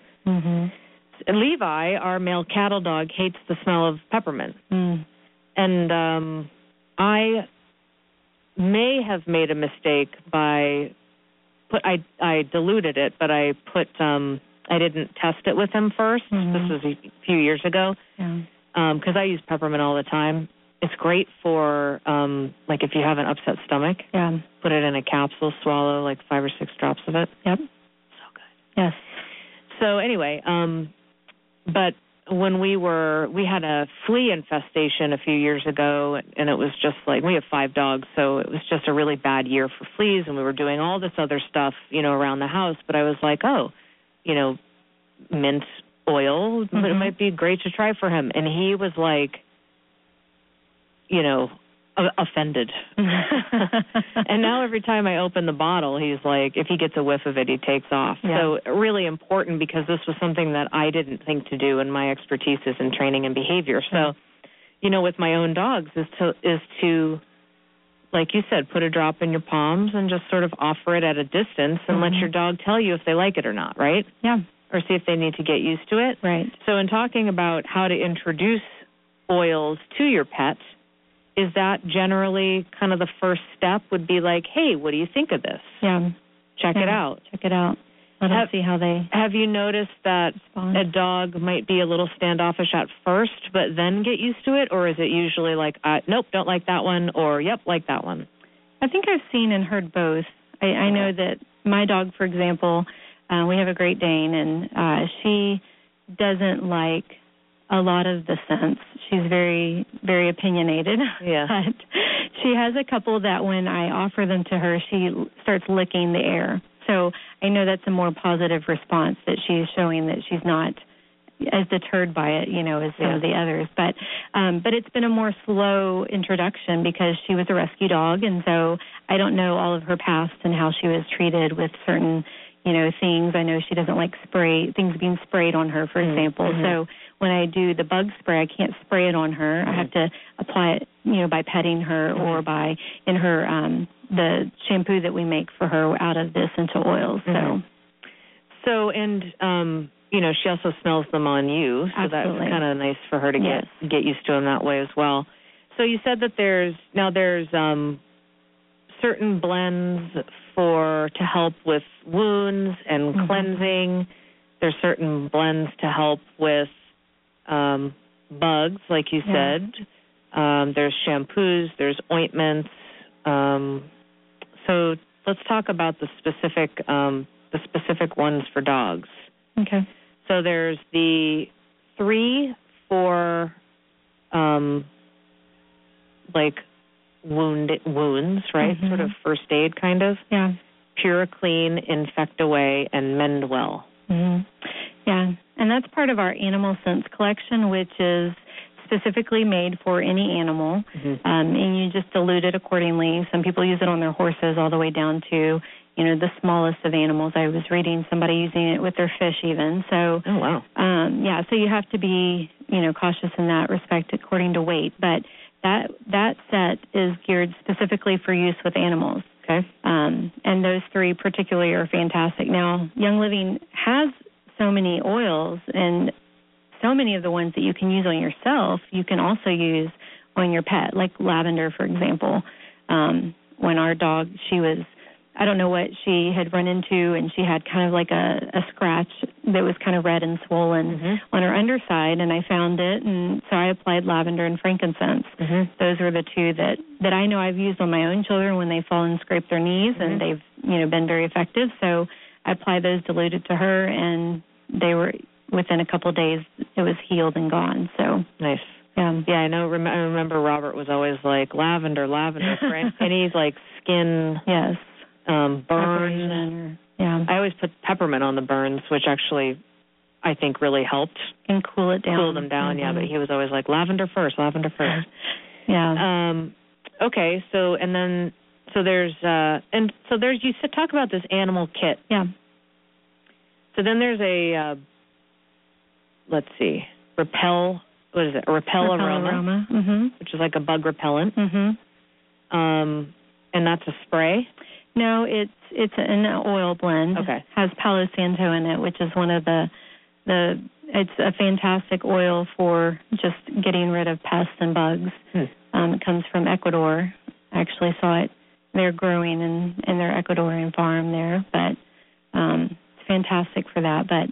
Mm-hmm. Levi, our male cattle dog, hates the smell of peppermint. Mm. And um, I may have made a mistake by, put I, I diluted it, but I put, um, I didn't test it with him first. Mm-hmm. This was a few years ago. Yeah. Because um, I use peppermint all the time. It's great for, um, like, if you have an upset stomach. Yeah. Put it in a capsule, swallow, like, five or six drops of it. Yep. So good. Yes. So, anyway, um, but when we were, we had a flea infestation a few years ago, and it was just like, we have five dogs, so it was just a really bad year for fleas, and we were doing all this other stuff, you know, around the house. But I was like, oh, you know, mint oil, mm-hmm. but it might be great to try for him. And he was like, you know, offended. And now every time I open the bottle, he's like, if he gets a whiff of it, he takes off. Yeah. So really important, because this was something that I didn't think to do, and my expertise is in training and behavior. So, mm-hmm. you know, with my own dogs is to, is to, like you said, put a drop in your palms and just sort of offer it at a distance and mm-hmm. let your dog tell you if they like it or not, right? Yeah. Or see if they need to get used to it. Right. So in talking about how to introduce oils to your pet, is that generally kind of the first step would be like, hey, what do you think of this? Yeah. Check yeah. it out. Check it out. Let have, them see how they Have you noticed that respond. A dog might be a little standoffish at first, but then get used to it? Or is it usually like, uh, nope, don't like that one, or yep, like that one? I think I've seen and heard both. I, I know that my dog, for example, Uh, we have a Great Dane, and uh, she doesn't like a lot of the scents. She's very, very opinionated. Yeah. But she has a couple that when I offer them to her, she starts licking the air. So I know that's a more positive response, that she's showing that she's not as deterred by it, you know, as some yeah. of the others. But um, but it's been a more slow introduction because she was a rescue dog, and so I don't know all of her past and how she was treated with certain, you know, things. I know she doesn't like spray, things being sprayed on her, for mm-hmm. example. Mm-hmm. So when I do the bug spray, I can't spray it on her. Mm-hmm. I have to apply it, you know, by petting her mm-hmm. or by in her, um, the shampoo that we make for her out of the essential oils. Mm-hmm. So, so, and, um, you know, she also smells them on you. So Absolutely. That's kind of nice for her to yes. get, get used to them that way as well. So you said that there's, now there's, um, certain blends for to help with wounds and mm-hmm. cleansing. There's certain blends to help with um, bugs, like you yeah. said. Um, there's shampoos, there's ointments. Um, so let's talk about the specific um, the specific ones for dogs. Okay. So there's the three for um, like wound wounds, right? Mm-hmm. Sort of first aid kind of. Yeah. Pure, clean, infect away, and mend well. Mm-hmm. Yeah, and that's part of our Animal Sense collection, which is specifically made for any animal, mm-hmm. um, and you just dilute it accordingly. Some people use it on their horses all the way down to, you know, the smallest of animals. I was reading somebody using it with their fish even. So, oh, wow. Um, yeah, so you have to be, you know, cautious in that respect according to weight. But that that set is geared specifically for use with animals. Okay. Um, and those three particularly are fantastic. Now, Young Living has so many oils, and so many of the ones that you can use on yourself, you can also use on your pet, like lavender, for example. Um, when our dog, she was, I don't know what she had run into, and she had kind of like a, a scratch that was kind of red and swollen mm-hmm. on her underside, and I found it, and so I applied lavender and frankincense. Mm-hmm. Those are the two that, that I know I've used on my own children when they fall and scrape their knees, mm-hmm. and they've, you know, been very effective. So I applied those diluted to her, and they were, within a couple of days, it was healed and gone. So nice. Yeah, yeah. I know. Rem- I remember Robert was always like lavender, lavender, for any like skin. Yes. Um, burn. Yeah. I always put peppermint on the burns, which actually I think really helped. And cool it down. Cool them down, mm-hmm. yeah. But he was always like lavender first, lavender first. Yeah. Um. Okay. So and then so there's uh and so there's you said talk about this animal kit. Yeah. So then there's a uh, let's see, repel. What is it? A repel, repel aroma, aroma. Mm-hmm. which is like a bug repellent. Mm-hmm. Um, and that's a spray. No, it's it's an oil blend. Okay. Has Palo Santo in it, which is one of the the. It's a fantastic oil for just getting rid of pests and bugs. Hmm. Um, it comes from Ecuador. I actually saw it. They're growing in in their Ecuadorian farm there, but um, it's fantastic for that. But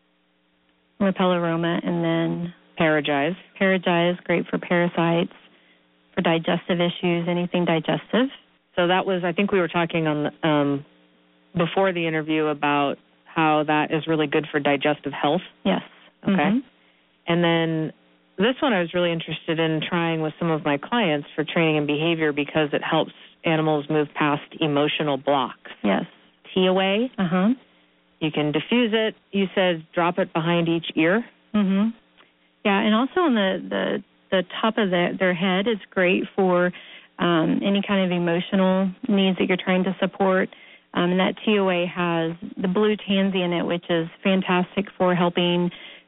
repel aroma, and then Paragize. Paragize, great for parasites, for digestive issues, anything digestive. So that was, I think we were talking on the, um, before the interview about how that is really good for digestive health. Yes. Okay. Mm-hmm. And then this one I was really interested in trying with some of my clients for training and behavior because it helps animals move past emotional blocks. Yes. Tea away. Uh-huh. You can diffuse it. You said drop it behind each ear. Mm-hmm. Yeah, and also on the, the, the top of the, their head is great for um, any kind of emotional needs that you're trying to support. Um, and that T O A has the blue tansy in it, which is fantastic for helping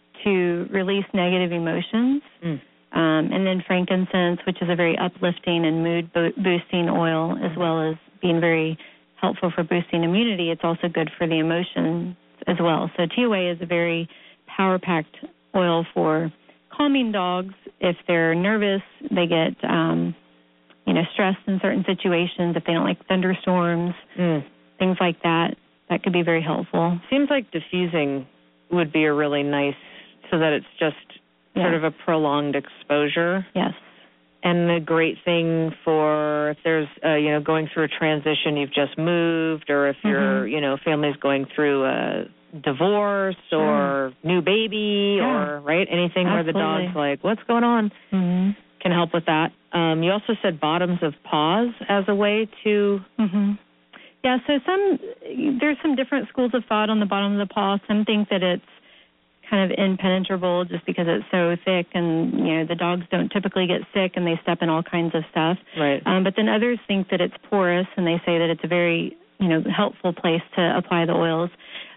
to release negative emotions. Mm. Um, and then frankincense, which is a very uplifting and mood-boosting oil, as well as being very helpful for boosting immunity. It's also good for the emotions as well. So T O A is a very power-packed oil for calming dogs. If they're nervous, they get, um, you know, stressed in certain situations. If they don't like thunderstorms, mm. things like that, that could be very helpful. Seems like diffusing would be a really nice, so that it's just yeah. sort of a prolonged exposure. Yes. And a great thing for if there's, uh, you know, going through a transition, you've just moved, or if your, mm-hmm. you know, family's going through a divorce sure. or new baby yeah. or, right, anything Absolutely. where the dog's like, what's going on, mm-hmm. can help with that. Um, you also said bottoms of paws as a way to... Mm-hmm. Yeah, so some there's some different schools of thought on the bottom of the paw. Some think that it's kind of impenetrable just because it's so thick, and you know the dogs don't typically get sick and they step in all kinds of stuff. Right. Um, but then others think that it's porous, and they say that it's a very you know helpful place to apply the oils.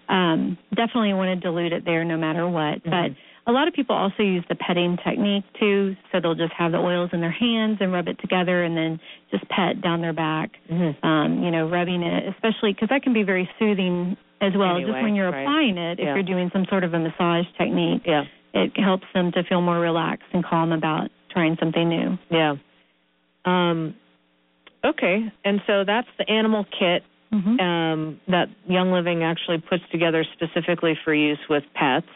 Um, definitely want to dilute it there no matter what. Mm-hmm. But a lot of people also use the petting technique too, so they'll just have the oils in their hands and rub it together and then just pet down their back, mm-hmm. um, you know, rubbing it, especially because that can be very soothing as well. Anyway, just when you're right. applying it, if yeah. you're doing some sort of a massage technique, yeah. it helps them to feel more relaxed and calm about trying something new. Yeah. Um, okay, and so that's the animal kit. Mm-hmm. Um, that Young Living actually puts together specifically for use with pets.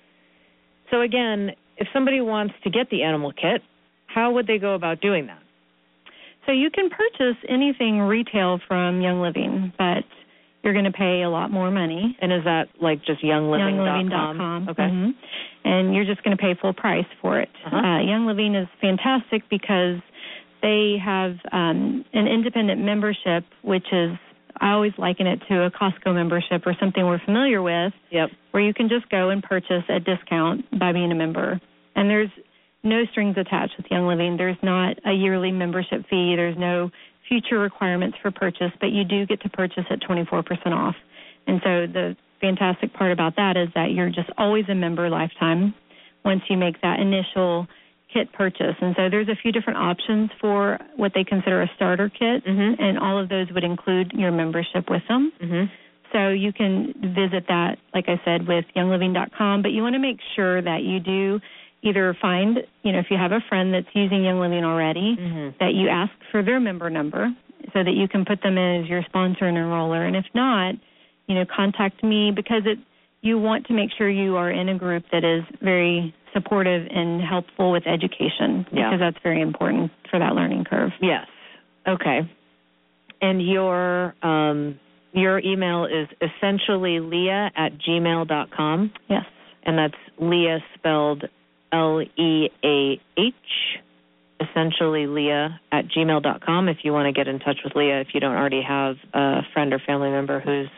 So again, if somebody wants to get the animal kit, how would they go about doing that? So you can purchase anything retail from Young Living, but you're going to pay a lot more money. And is that like just young living dot com? young living dot com. Okay. Mm-hmm. And you're just going to pay full price for it. Uh-huh. Uh, Young Living is fantastic because they have um, an independent membership, which is, I always liken it to a Costco membership or something we're familiar with, yep. where you can just go and purchase at discount by being a member. And there's no strings attached with Young Living. There's not a yearly membership fee. There's no future requirements for purchase, but you do get to purchase at twenty-four percent off. And so the fantastic part about that is that you're just always a member lifetime once you make that initial kit purchase. And so there's a few different options for what they consider a starter kit, mm-hmm. and all of those would include your membership with them. Mm-hmm. So you can visit that, like I said, with young living dot com, but you want to make sure that you do either find, you know, if you have a friend that's using Young Living already, mm-hmm. that you ask for their member number so that you can put them in as your sponsor and enroller. And if not, you know, contact me, because it you want to make sure you are in a group that is very supportive and helpful with education, yeah. because that's very important for that learning curve. Yes. Okay. And your um, your email is essentially leah at gmail dot com. Yes. And that's Leah spelled L E A H, essentially Leah at gmail dot com if you want to get in touch with Leah, if you don't already have a friend or family member who's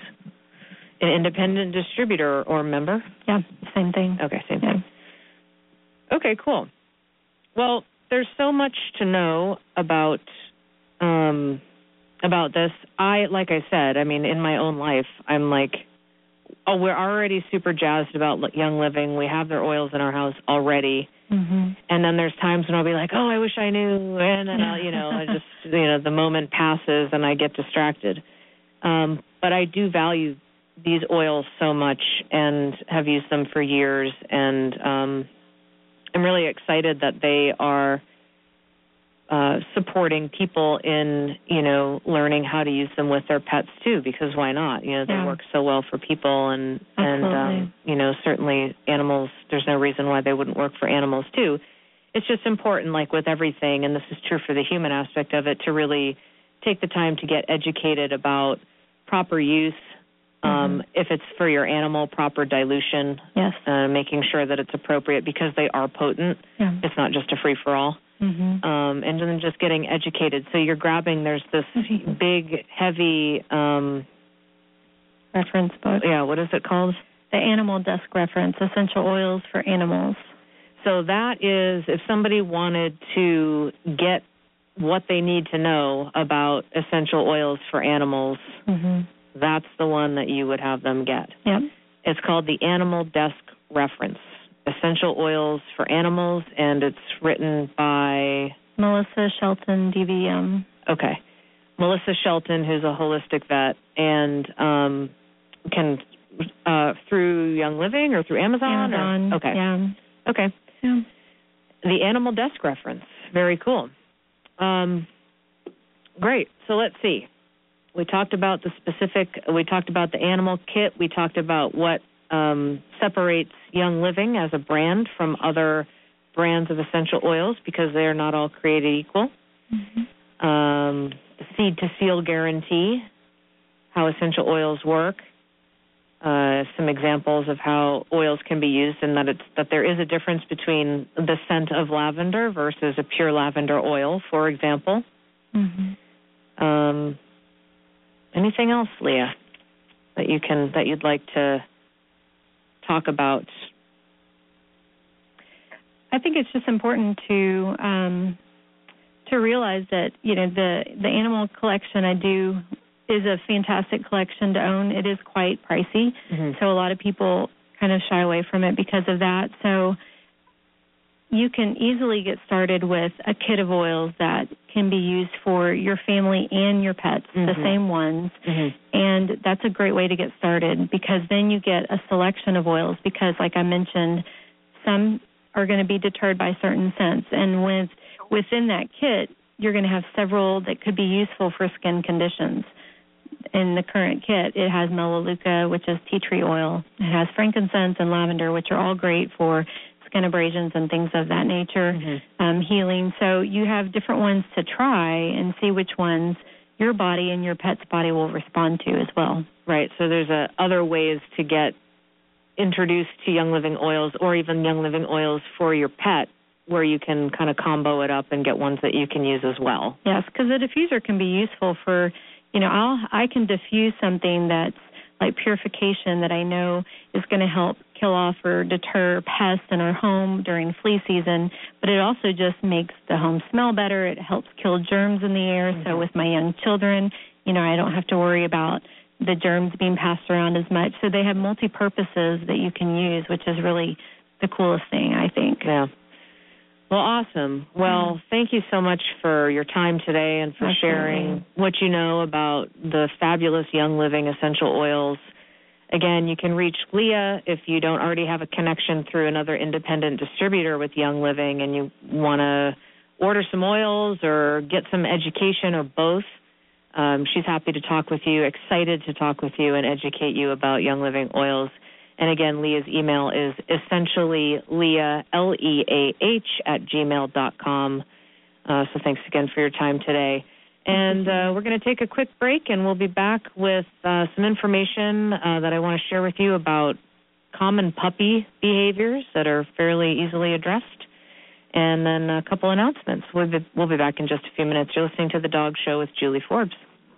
an independent distributor or member. Yeah, same thing. Okay, same yeah. thing. Okay, cool. Well, there's so much to know about um, about this. I, like I said, I mean, in my own life, I'm like, oh, we're already super jazzed about Young Living. We have their oils in our house already. Mm-hmm. And then there's times when I'll be like, oh, I wish I knew. And then, I'll, you know, I just, you know, the moment passes and I get distracted. Um, but I do value these oils so much and have used them for years. And um, I'm really excited that they are uh, supporting people in, you know, learning how to use them with their pets too, because why not? You know, they yeah. work so well for people, and, and um, you know, certainly animals, there's no reason why they wouldn't work for animals too. It's just important, like with everything, and this is true for the human aspect of it, to really take the time to get educated about proper use. Um, mm-hmm. If it's for your animal, proper dilution, yes. uh, making sure that it's appropriate, because they are potent. Yeah. It's not just a free-for-all. Mm-hmm. Um, and then just getting educated. So you're grabbing, there's this mm-hmm. big, heavy... Um, reference book. Yeah, what is it called? The Animal Desk Reference, Essential Oils for Animals. So that is, if somebody wanted to get what they need to know about essential oils for animals, mm-hmm. that's the one that you would have them get. Yep. It's called the Animal Desk Reference, Essential Oils for Animals, and it's written by... Melissa Shelton, D V M. Okay. Melissa Shelton, who's a holistic vet, and um, can, uh, through Young Living or through Amazon? Amazon, or? Okay. yeah. Okay. Yeah. The Animal Desk Reference. Very cool. Um, great. So let's see. We talked about the specific, we talked about the animal kit. We talked about what um, separates Young Living as a brand from other brands of essential oils, because they are not all created equal. Mm-hmm. Um, the seed to seal guarantee, how essential oils work. Uh, some examples of how oils can be used, and that it's that there is a difference between the scent of lavender versus a pure lavender oil, for example. Mm-hmm. Um, anything else, Leah, that you can that you'd like to talk about? I think it's just important to um, to realize that, you know, the the animal collection I do is a fantastic collection to own. It is quite pricey, mm-hmm. so a lot of people kind of shy away from it because of that. So you can easily get started with a kit of oils that can be used for your family and your pets, mm-hmm. the same ones. Mm-hmm. And that's a great way to get started, because then you get a selection of oils, because like I mentioned, some are going to be deterred by certain scents. And with within that kit, you're going to have several that could be useful for skin conditions. In the current kit, it has Melaleuca, which is tea tree oil. It has frankincense and lavender, which are all great for skin abrasions and things of that nature, mm-hmm. um, healing. So you have different ones to try and see which ones your body and your pet's body will respond to as well. Right. So there's uh, other ways to get introduced to Young Living oils, or even Young Living oils for your pet, where you can kind of combo it up and get ones that you can use as well. Yes, because the diffuser can be useful for, you know, I'll, I can diffuse something that's like purification that I know is going to help kill off or deter pests in our home during flea season, but it also just makes the home smell better. It helps kill germs in the air. Mm-hmm. So with my young children, you know, I don't have to worry about the germs being passed around as much. So they have multi-purposes that you can use, which is really the coolest thing, I think. Yeah. Well, awesome. Well, mm-hmm. thank you so much for your time today and for Absolutely. sharing what you know about the fabulous Young Living essential oils. Again, you can reach Leah if you don't already have a connection through another independent distributor with Young Living and you want to order some oils or get some education or both. Um, she's happy to talk with you, excited to talk with you and educate you about Young Living oils. And again, Leah's email is essentially Leah, L E A H, at gmail dot com. Uh, so thanks again for your time today. And uh, we're going to take a quick break, and we'll be back with uh, some information uh, that I want to share with you about common puppy behaviors that are fairly easily addressed, and then a couple announcements. We'll be, we'll be back in just a few minutes. You're listening to The Dog Show with Julie Forbes.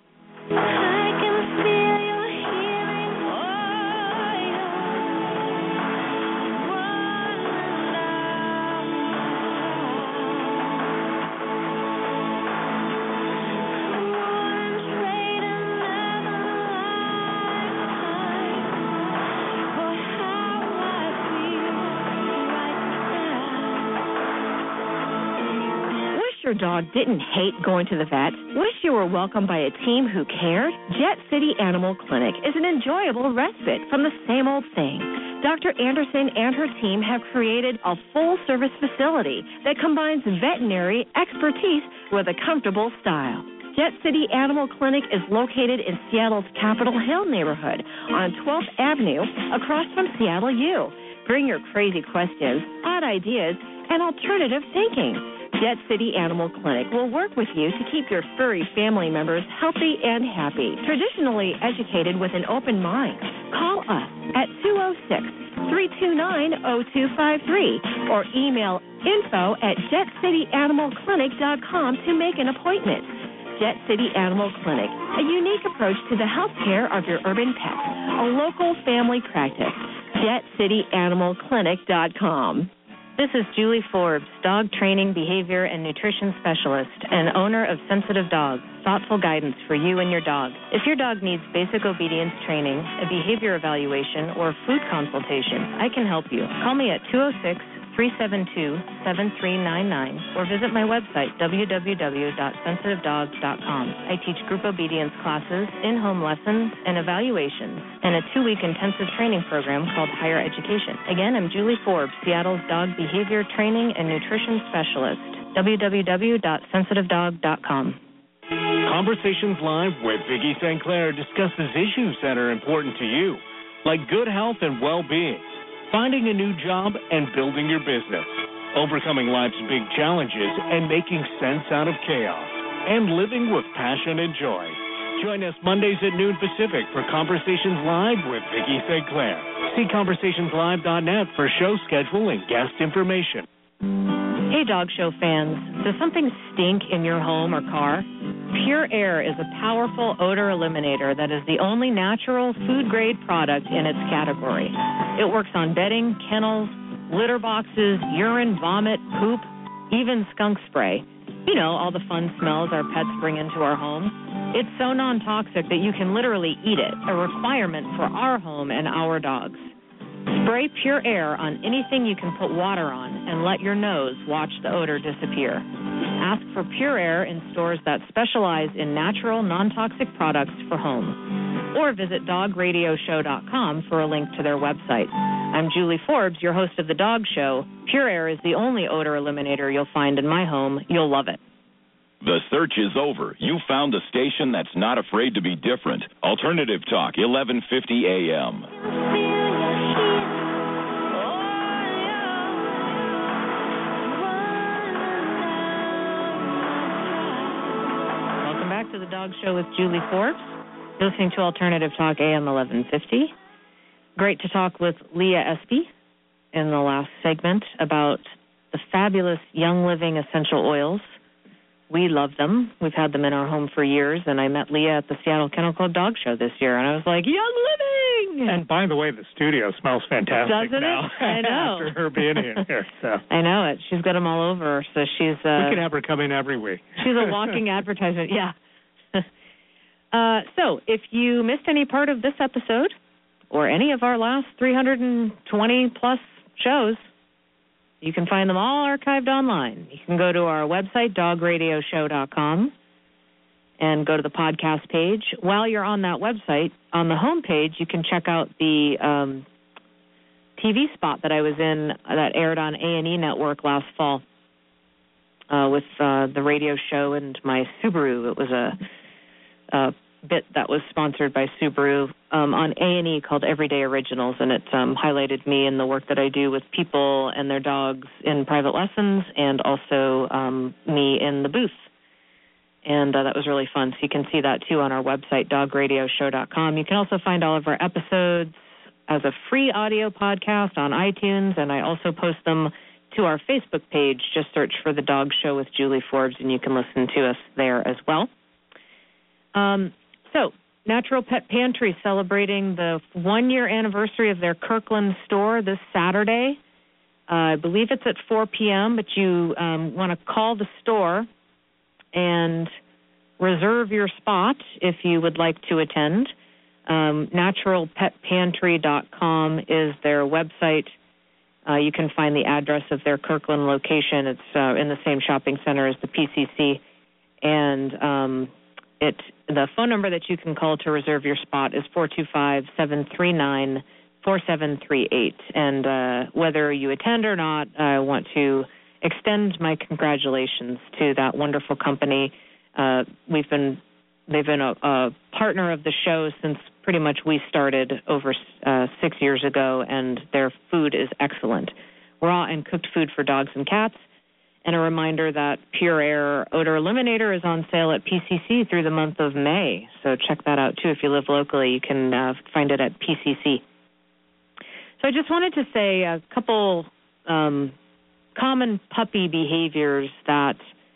Your dog didn't hate going to the vet? Wish you were welcomed by a team who cared? Jet City Animal Clinic is an enjoyable respite from the same old thing. Doctor Anderson and her team have created a full-service facility that combines veterinary expertise with a comfortable style. Jet City Animal Clinic is located in Seattle's Capitol Hill neighborhood on twelfth Avenue across from Seattle U. Bring your crazy questions, odd ideas, and alternative thinking. Jet City Animal Clinic will work with you to keep your furry family members healthy and happy, traditionally educated with an open mind. Call us at two oh six, three two nine, oh two five three or email info at jet city animal clinic dot com to make an appointment. Jet City Animal Clinic, a unique approach to the health care of your urban pets, a local family practice. jet city animal clinic dot com. This is Julie Forbes, dog training, behavior, and nutrition specialist and owner of Sensitive Dogs, thoughtful guidance for you and your dog. If your dog needs basic obedience training, a behavior evaluation, or food consultation, I can help you. Call me at two oh six, three seven two, seven three nine nine or visit my website, w w w dot sensitive dogs dot com. I teach group obedience classes, in-home lessons, and evaluations, and a two-week intensive training program called Higher Education. Again, I'm Julie Forbes, Seattle's dog behavior training and nutrition specialist. w w w dot sensitive dog dot com. Conversations Live with Vicki Saint Clair discusses issues that are important to you, like good health and well-being, finding a new job, and building your business, overcoming life's big challenges and making sense out of chaos, and living with passion and joy. Join us Mondays at noon Pacific for Conversations Live with Vicki Saint Clair. See conversations live dot net for show schedule and guest information. Hey, Dog Show fans, does something stink in your home or car? Pure Air is a powerful odor eliminator that is the only natural food-grade product in its category. It works on bedding, kennels, litter boxes, urine, vomit, poop, even skunk spray. You know, all the fun smells our pets bring into our home. It's so non-toxic that you can literally eat it, a requirement for our home and our dogs. Spray Pure Air on anything you can put water on and let your nose watch the odor disappear. Ask for Pure Air in stores that specialize in natural, non-toxic products for home. Or visit dog radio show dot com for a link to their website. I'm Julie Forbes, your host of The Dog Show. Pure Air is the only odor eliminator you'll find in my home. You'll love it. The search is over. You found a station that's not afraid to be different. Alternative Talk, eleven fifty A M. To the Dog Show with Julie Forbes. You're listening to Alternative Talk A M eleven fifty. Great to talk with Leah Espy in the last segment about the fabulous Young Living essential oils. We love them. We've had them in our home for years, and I met Leah at the Seattle Kennel Club Dog Show this year, and I was like, Young Living! And by the way, the studio smells fantastic Doesn't now. it? I know. After her being in here. So. I know it. She's got them all over, so she's... Uh, we could have her come in every week. She's a walking advertisement, yeah. uh, so, if you missed any part of this episode, or any of our last three hundred twenty plus shows, you can find them all archived online. You can go to our website, dog radio show dot com, and go to the podcast page. While you're on that website, on the home page, you can check out the um, T V spot that I was in that aired on A and E Network last fall uh, with uh, the radio show and my Subaru. It was a, a bit that was sponsored by Subaru um, on A and E called Everyday Originals, and it um, highlighted me and the work that I do with people and their dogs in private lessons, and also um, me in the booth. And uh, that was really fun. So you can see that, too, on our website, dog radio show dot com. You can also find all of our episodes as a free audio podcast on iTunes, and I also post them to our Facebook page. Just search for The Dog Show with Julie Forbes, and you can listen to us there as well. Um, so, Natural Pet Pantry celebrating the one-year anniversary of their Kirkland store this Saturday. Uh, I believe it's at four p.m., but you um, want to call the store and reserve your spot if you would like to attend. Um, natural pet pantry dot com is their website. Uh, you can find the address of their Kirkland location. It's uh, in the same shopping center as the P C C. And um, it the phone number that you can call to reserve your spot is four two five, seven three nine, four seven three eight. And uh, whether you attend or not, I want to extend my congratulations to that wonderful company. Uh, we've been they've been a, a partner of the show since pretty much we started over uh, six years ago, and their food is excellent. Raw and cooked food for dogs and cats. And a reminder that Pure Air Odor Eliminator is on sale at P C C through the month of May. So check that out, too. If you live locally, you can uh, find it at P C C. So I just wanted to say a couple um, common puppy behaviors that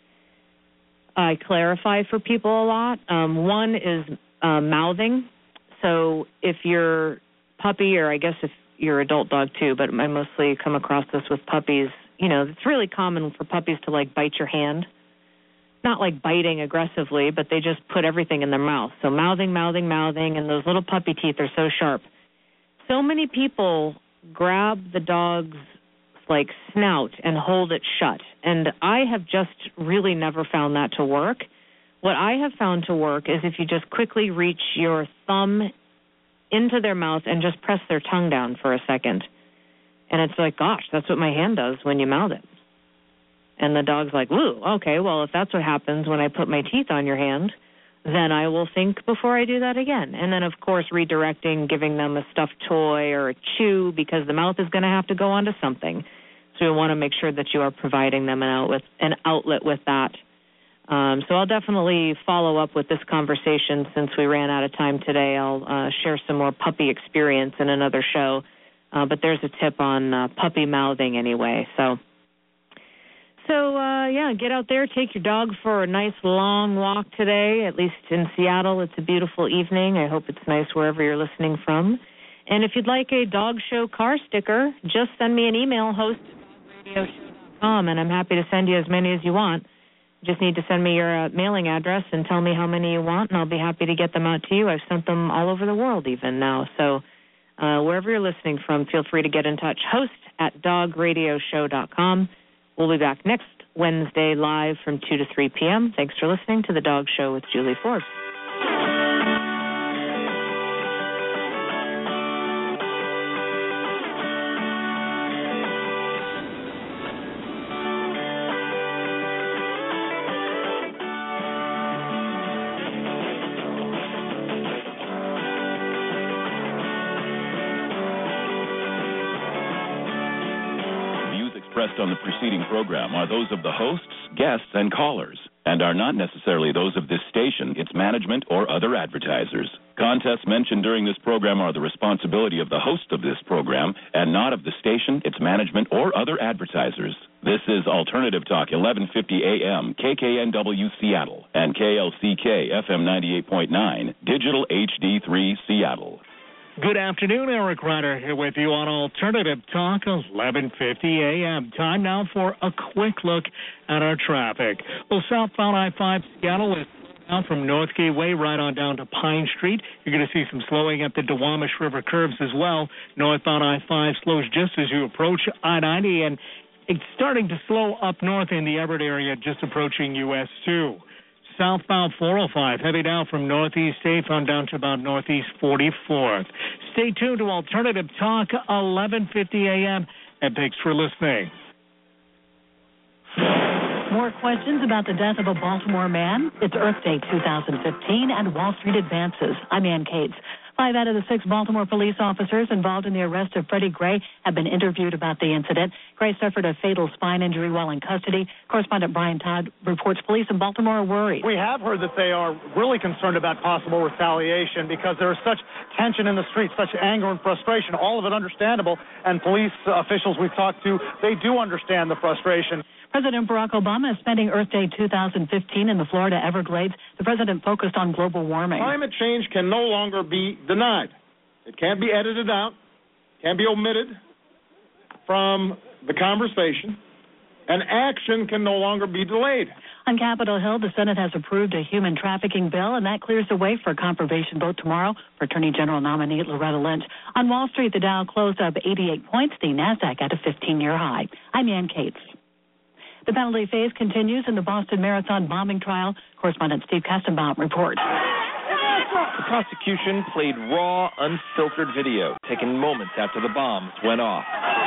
I clarify for people a lot. Um, one is uh, mouthing. So if your puppy, or I guess if your adult dog, too, but I mostly come across this with puppies, you know, it's really common for puppies to, like, bite your hand. Not like biting aggressively, but they just put everything in their mouth. So mouthing, mouthing, mouthing, and those little puppy teeth are so sharp. So many people grab the dog's, like, snout and hold it shut. And I have just really never found that to work. What I have found to work is if you just quickly reach your thumb into their mouth and just press their tongue down for a second. And it's like, gosh, that's what my hand does when you mouth it. And the dog's like, woo, okay, well, if that's what happens when I put my teeth on your hand, then I will think before I do that again. And then, of course, redirecting, giving them a stuffed toy or a chew, because the mouth is going to have to go onto something. So we want to make sure that you are providing them an outlet, an outlet with that. Um, so I'll definitely follow up with this conversation since we ran out of time today. I'll uh, share some more puppy experience in another show. Uh, but there's a tip on uh, puppy mouthing anyway. So, so uh, yeah, get out there, take your dog for a nice long walk today. At least in Seattle, it's a beautiful evening. I hope it's nice wherever you're listening from. And if you'd like a Dog Show car sticker, just send me an email, host at dog radio show dot com, and I'm happy to send you as many as you want. You just need to send me your uh, mailing address and tell me how many you want, and I'll be happy to get them out to you. I've sent them all over the world even now, so... Uh, wherever you're listening from, feel free to get in touch. Host at dog radio show dot com. We'll be back next Wednesday live from two to three p.m. Thanks for listening to The Dog Show with Julie Forbes. On the preceding program are those of the hosts, guests, and callers, and are not necessarily those of this station, its management, or other advertisers. Contests mentioned during this program are the responsibility of the host of this program and not of the station, its management, or other advertisers. This is Alternative Talk, eleven fifty A M, K K N W Seattle, and K L C K F M ninety-eight point nine, Digital H D three Seattle. Good afternoon, Eric Ryder here with you on Alternative Talk, eleven fifty A M. Time now for a quick look at our traffic. Well, southbound I five Seattle is down from North Gateway right on down to Pine Street. You're going to see some slowing at the Duwamish River curves as well. Northbound I five slows just as you approach I ninety, and it's starting to slow up north in the Everett area, just approaching U S two. Southbound four oh five, heavy down from Northeast eighth on down to about Northeast forty-fourth. Stay tuned to Alternative Talk, eleven fifty A M, and thanks for listening. More questions about the death of a Baltimore man? It's Earth Day two thousand fifteen, and Wall Street advances. I'm Ann Cates. Five out of the six Baltimore police officers involved in the arrest of Freddie Gray have been interviewed about the incident. Gray suffered a fatal spine injury while in custody. Correspondent Brian Todd reports police in Baltimore are worried. We have heard that they are really concerned about possible retaliation because there is such tension in the streets, such anger and frustration, all of it understandable. And police officials we've talked to, they do understand the frustration. President Barack Obama is spending Earth Day two thousand fifteen in the Florida Everglades. The president focused on global warming. Climate change can no longer be denied. It can't be edited out, can't be omitted from the conversation, and action can no longer be delayed. On Capitol Hill, the Senate has approved a human trafficking bill, and that clears the way for a confirmation vote tomorrow for Attorney General nominee Loretta Lynch. On Wall Street, the Dow closed up eighty-eight points, the NASDAQ at a fifteen-year high. I'm Ann Cates. The penalty phase continues in the Boston Marathon bombing trial. Correspondent Steve Kastenbaum reports. The prosecution played raw, unfiltered video taken moments after the bombs went off.